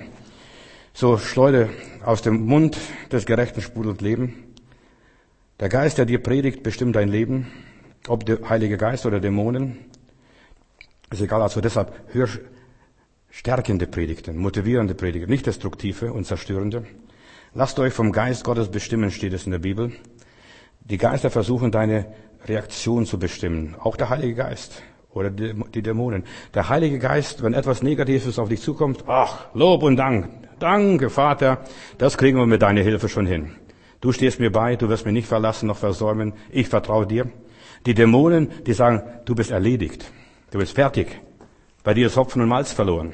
So schleuder aus dem Mund des Gerechten sprudelt Leben. Der Geist, der dir predigt, bestimmt dein Leben. Ob der Heilige Geist oder Dämonen. Ist egal, also deshalb hör stärkende Predigten, motivierende Predigten, nicht destruktive und zerstörende. Lasst euch vom Geist Gottes bestimmen, steht es in der Bibel. Die Geister versuchen, deine Reaktion zu bestimmen. Auch der Heilige Geist oder die Dämonen. Der Heilige Geist, wenn etwas Negatives auf dich zukommt, ach, Lob und Dank. Danke, Vater, das kriegen wir mit deiner Hilfe schon hin. Du stehst mir bei, du wirst mich nicht verlassen noch versäumen. Ich vertraue dir. Die Dämonen, die sagen, du bist erledigt. Du bist fertig. Bei dir ist Hopfen und Malz verloren.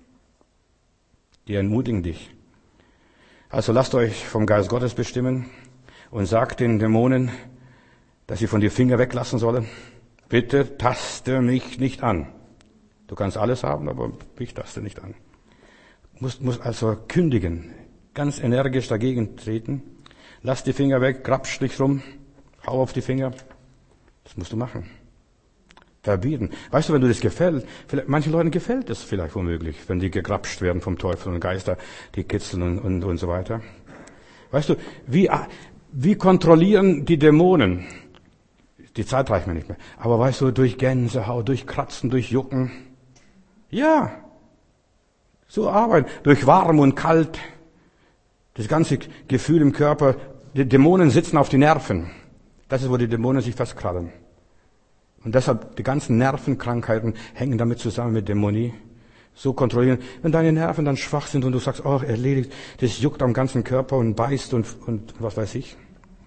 Die ermutigen dich. Also lasst euch vom Geist Gottes bestimmen und sagt den Dämonen, dass sie von dir Finger weglassen sollen. Bitte taste mich nicht an. Du kannst alles haben, aber mich darfst du nicht an. Du musst, musst also kündigen, ganz energisch dagegen treten. Lass die Finger weg, grapsch dich rum, hau auf die Finger. Das musst du machen. Verbieten. Weißt du, wenn du das gefällt, vielleicht, manchen Leuten gefällt es vielleicht womöglich, wenn die gegrapscht werden vom Teufel und Geister, die kitzeln und, und, und so weiter. Weißt du, wie, wie kontrollieren die Dämonen? Die Zeit reicht mir nicht mehr. Aber weißt du, durch Gänsehaut, durch Kratzen, durch Jucken. Ja. So arbeiten. Durch warm und kalt. Das ganze Gefühl im Körper. Die Dämonen sitzen auf die Nerven. Das ist, wo die Dämonen sich festkrallen. Und deshalb, die ganzen Nervenkrankheiten hängen damit zusammen mit Dämonie. So kontrollieren. Wenn deine Nerven dann schwach sind und du sagst, oh, erledigt, das juckt am ganzen Körper und beißt und, und was weiß ich.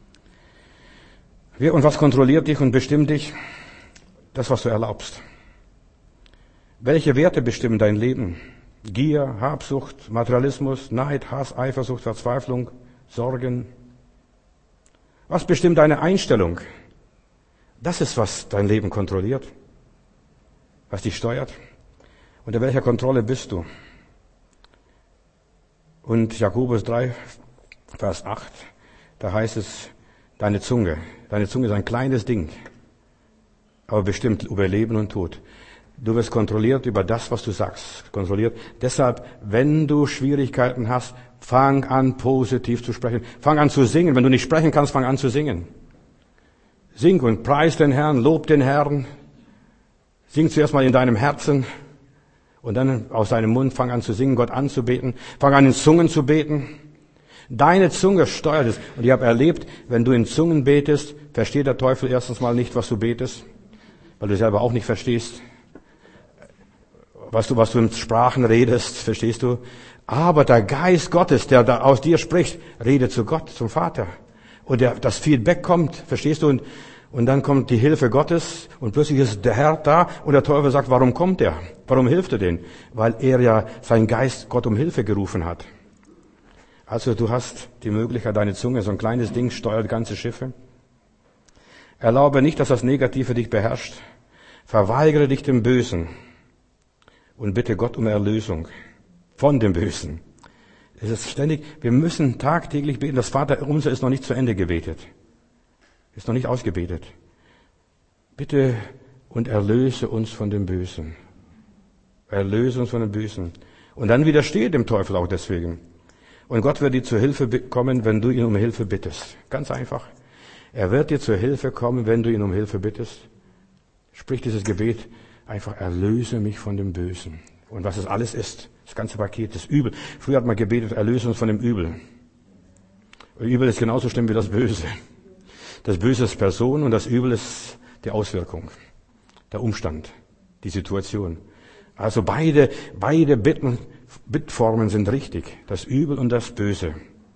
Und was kontrolliert dich und bestimmt dich? Das, was du erlaubst. Welche Werte bestimmen dein Leben? Gier, Habsucht, Materialismus, Neid, Hass, Eifersucht, Verzweiflung, Sorgen. Was bestimmt deine Einstellung? Das ist, was dein Leben kontrolliert, was dich steuert. Unter welcher Kontrolle bist du? Und Jakobus drei, Vers acht, da heißt es, deine Zunge. Deine Zunge ist ein kleines Ding, aber bestimmt über Leben und Tod. Du wirst kontrolliert über das, was du sagst. Kontrolliert. Deshalb, wenn du Schwierigkeiten hast, fang an, positiv zu sprechen. Fang an zu singen. Wenn du nicht sprechen kannst, fang an zu singen. Sing und preis den Herrn, lob den Herrn. Sing zuerst mal in deinem Herzen und dann aus deinem Mund fang an zu singen, Gott anzubeten. Fang an in Zungen zu beten. Deine Zunge steuert es. Und ich habe erlebt, wenn du in Zungen betest, versteht der Teufel erstens mal nicht, was du betest, weil du selber auch nicht verstehst. Was du, was du in Sprachen redest, verstehst du? Aber der Geist Gottes, der da aus dir spricht, redet zu Gott, zum Vater. Und der, das Feedback kommt, verstehst du? Und, und dann kommt die Hilfe Gottes und plötzlich ist der Herr da und der Teufel sagt, warum kommt er? Warum hilft er denn? Weil er ja seinen Geist Gott um Hilfe gerufen hat. Also du hast die Möglichkeit, deine Zunge, so ein kleines Ding, steuert ganze Schiffe. Erlaube nicht, dass das Negative dich beherrscht. Verweigere dich dem Bösen und bitte Gott um Erlösung von dem Bösen. Es ist ständig, wir müssen tagtäglich beten. Das Vaterunser ist noch nicht zu Ende gebetet. Ist noch nicht ausgebetet. Bitte und erlöse uns von dem Bösen. Erlöse uns von dem Bösen. Und dann widerstehe dem Teufel auch deswegen. Und Gott wird dir zur Hilfe kommen, wenn du ihn um Hilfe bittest. Ganz einfach. Er wird dir zur Hilfe kommen, wenn du ihn um Hilfe bittest. Sprich dieses Gebet einfach, erlöse mich von dem Bösen. Und was es alles ist, das ganze Paket, das Übel. Früher hat man gebetet, erlöse uns von dem Übel. Und Übel ist genauso schlimm wie das Böse. Das Böse ist Person und das Übel ist die Auswirkung, der Umstand, die Situation. Also beide, beide Bitten, Bittformen sind richtig. Das Übel und das Böse.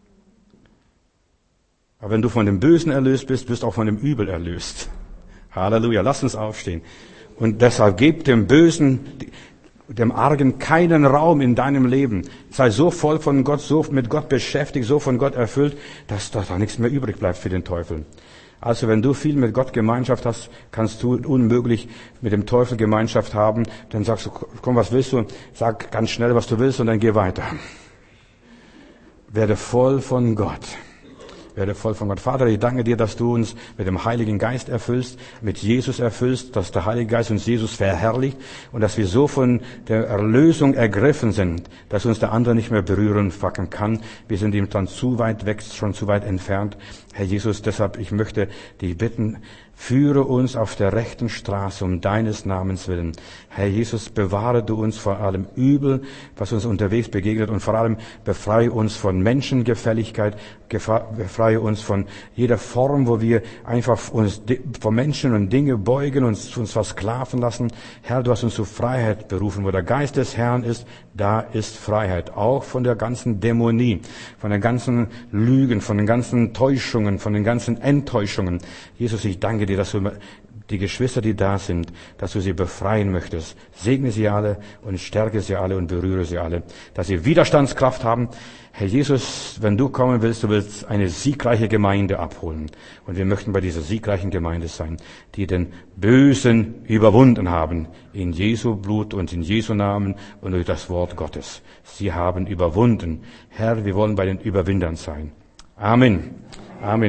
Aber wenn du von dem Bösen erlöst bist, bist du auch von dem Übel erlöst. Halleluja. Lass uns aufstehen. Und deshalb gib dem Bösen, dem Argen keinen Raum in deinem Leben. Sei so voll von Gott, so mit Gott beschäftigt, so von Gott erfüllt, dass da nichts mehr übrig bleibt für den Teufel. Also wenn du viel mit Gott Gemeinschaft hast, kannst du unmöglich mit dem Teufel Gemeinschaft haben. Dann sagst du, komm, was willst du? Sag ganz schnell, was du willst und dann geh weiter. Werde voll von Gott. Werde voll von Gott. Vater, ich danke dir, dass du uns mit dem Heiligen Geist erfüllst, mit Jesus erfüllst, dass der Heilige Geist uns Jesus verherrlicht und dass wir so von der Erlösung ergriffen sind, dass uns der andere nicht mehr berühren facken kann. Wir sind ihm dann zu weit weg, schon zu weit entfernt. Herr Jesus, deshalb, ich möchte dich bitten, führe uns auf der rechten Straße um deines Namens willen. Herr Jesus, bewahre du uns vor allem Übel, was uns unterwegs begegnet und vor allem befreie uns von Menschengefälligkeit, befreie uns von jeder Form, wo wir einfach uns von Menschen und Dinge beugen und uns versklaven lassen. Herr, du hast uns zur Freiheit berufen. Wo der Geist des Herrn ist, da ist Freiheit. Auch von der ganzen Dämonie, von den ganzen Lügen, von den ganzen Täuschungen, von den ganzen Enttäuschungen. Jesus, ich danke danke dir, dass du die Geschwister, die da sind, dass du sie befreien möchtest. Segne sie alle und stärke sie alle und berühre sie alle, dass sie Widerstandskraft haben. Herr Jesus, wenn du kommen willst, du willst eine siegreiche Gemeinde abholen. Und wir möchten bei dieser siegreichen Gemeinde sein, die den Bösen überwunden haben. In Jesu Blut und in Jesu Namen und durch das Wort Gottes. Sie haben überwunden. Herr, wir wollen bei den Überwindern sein. Amen. Amen.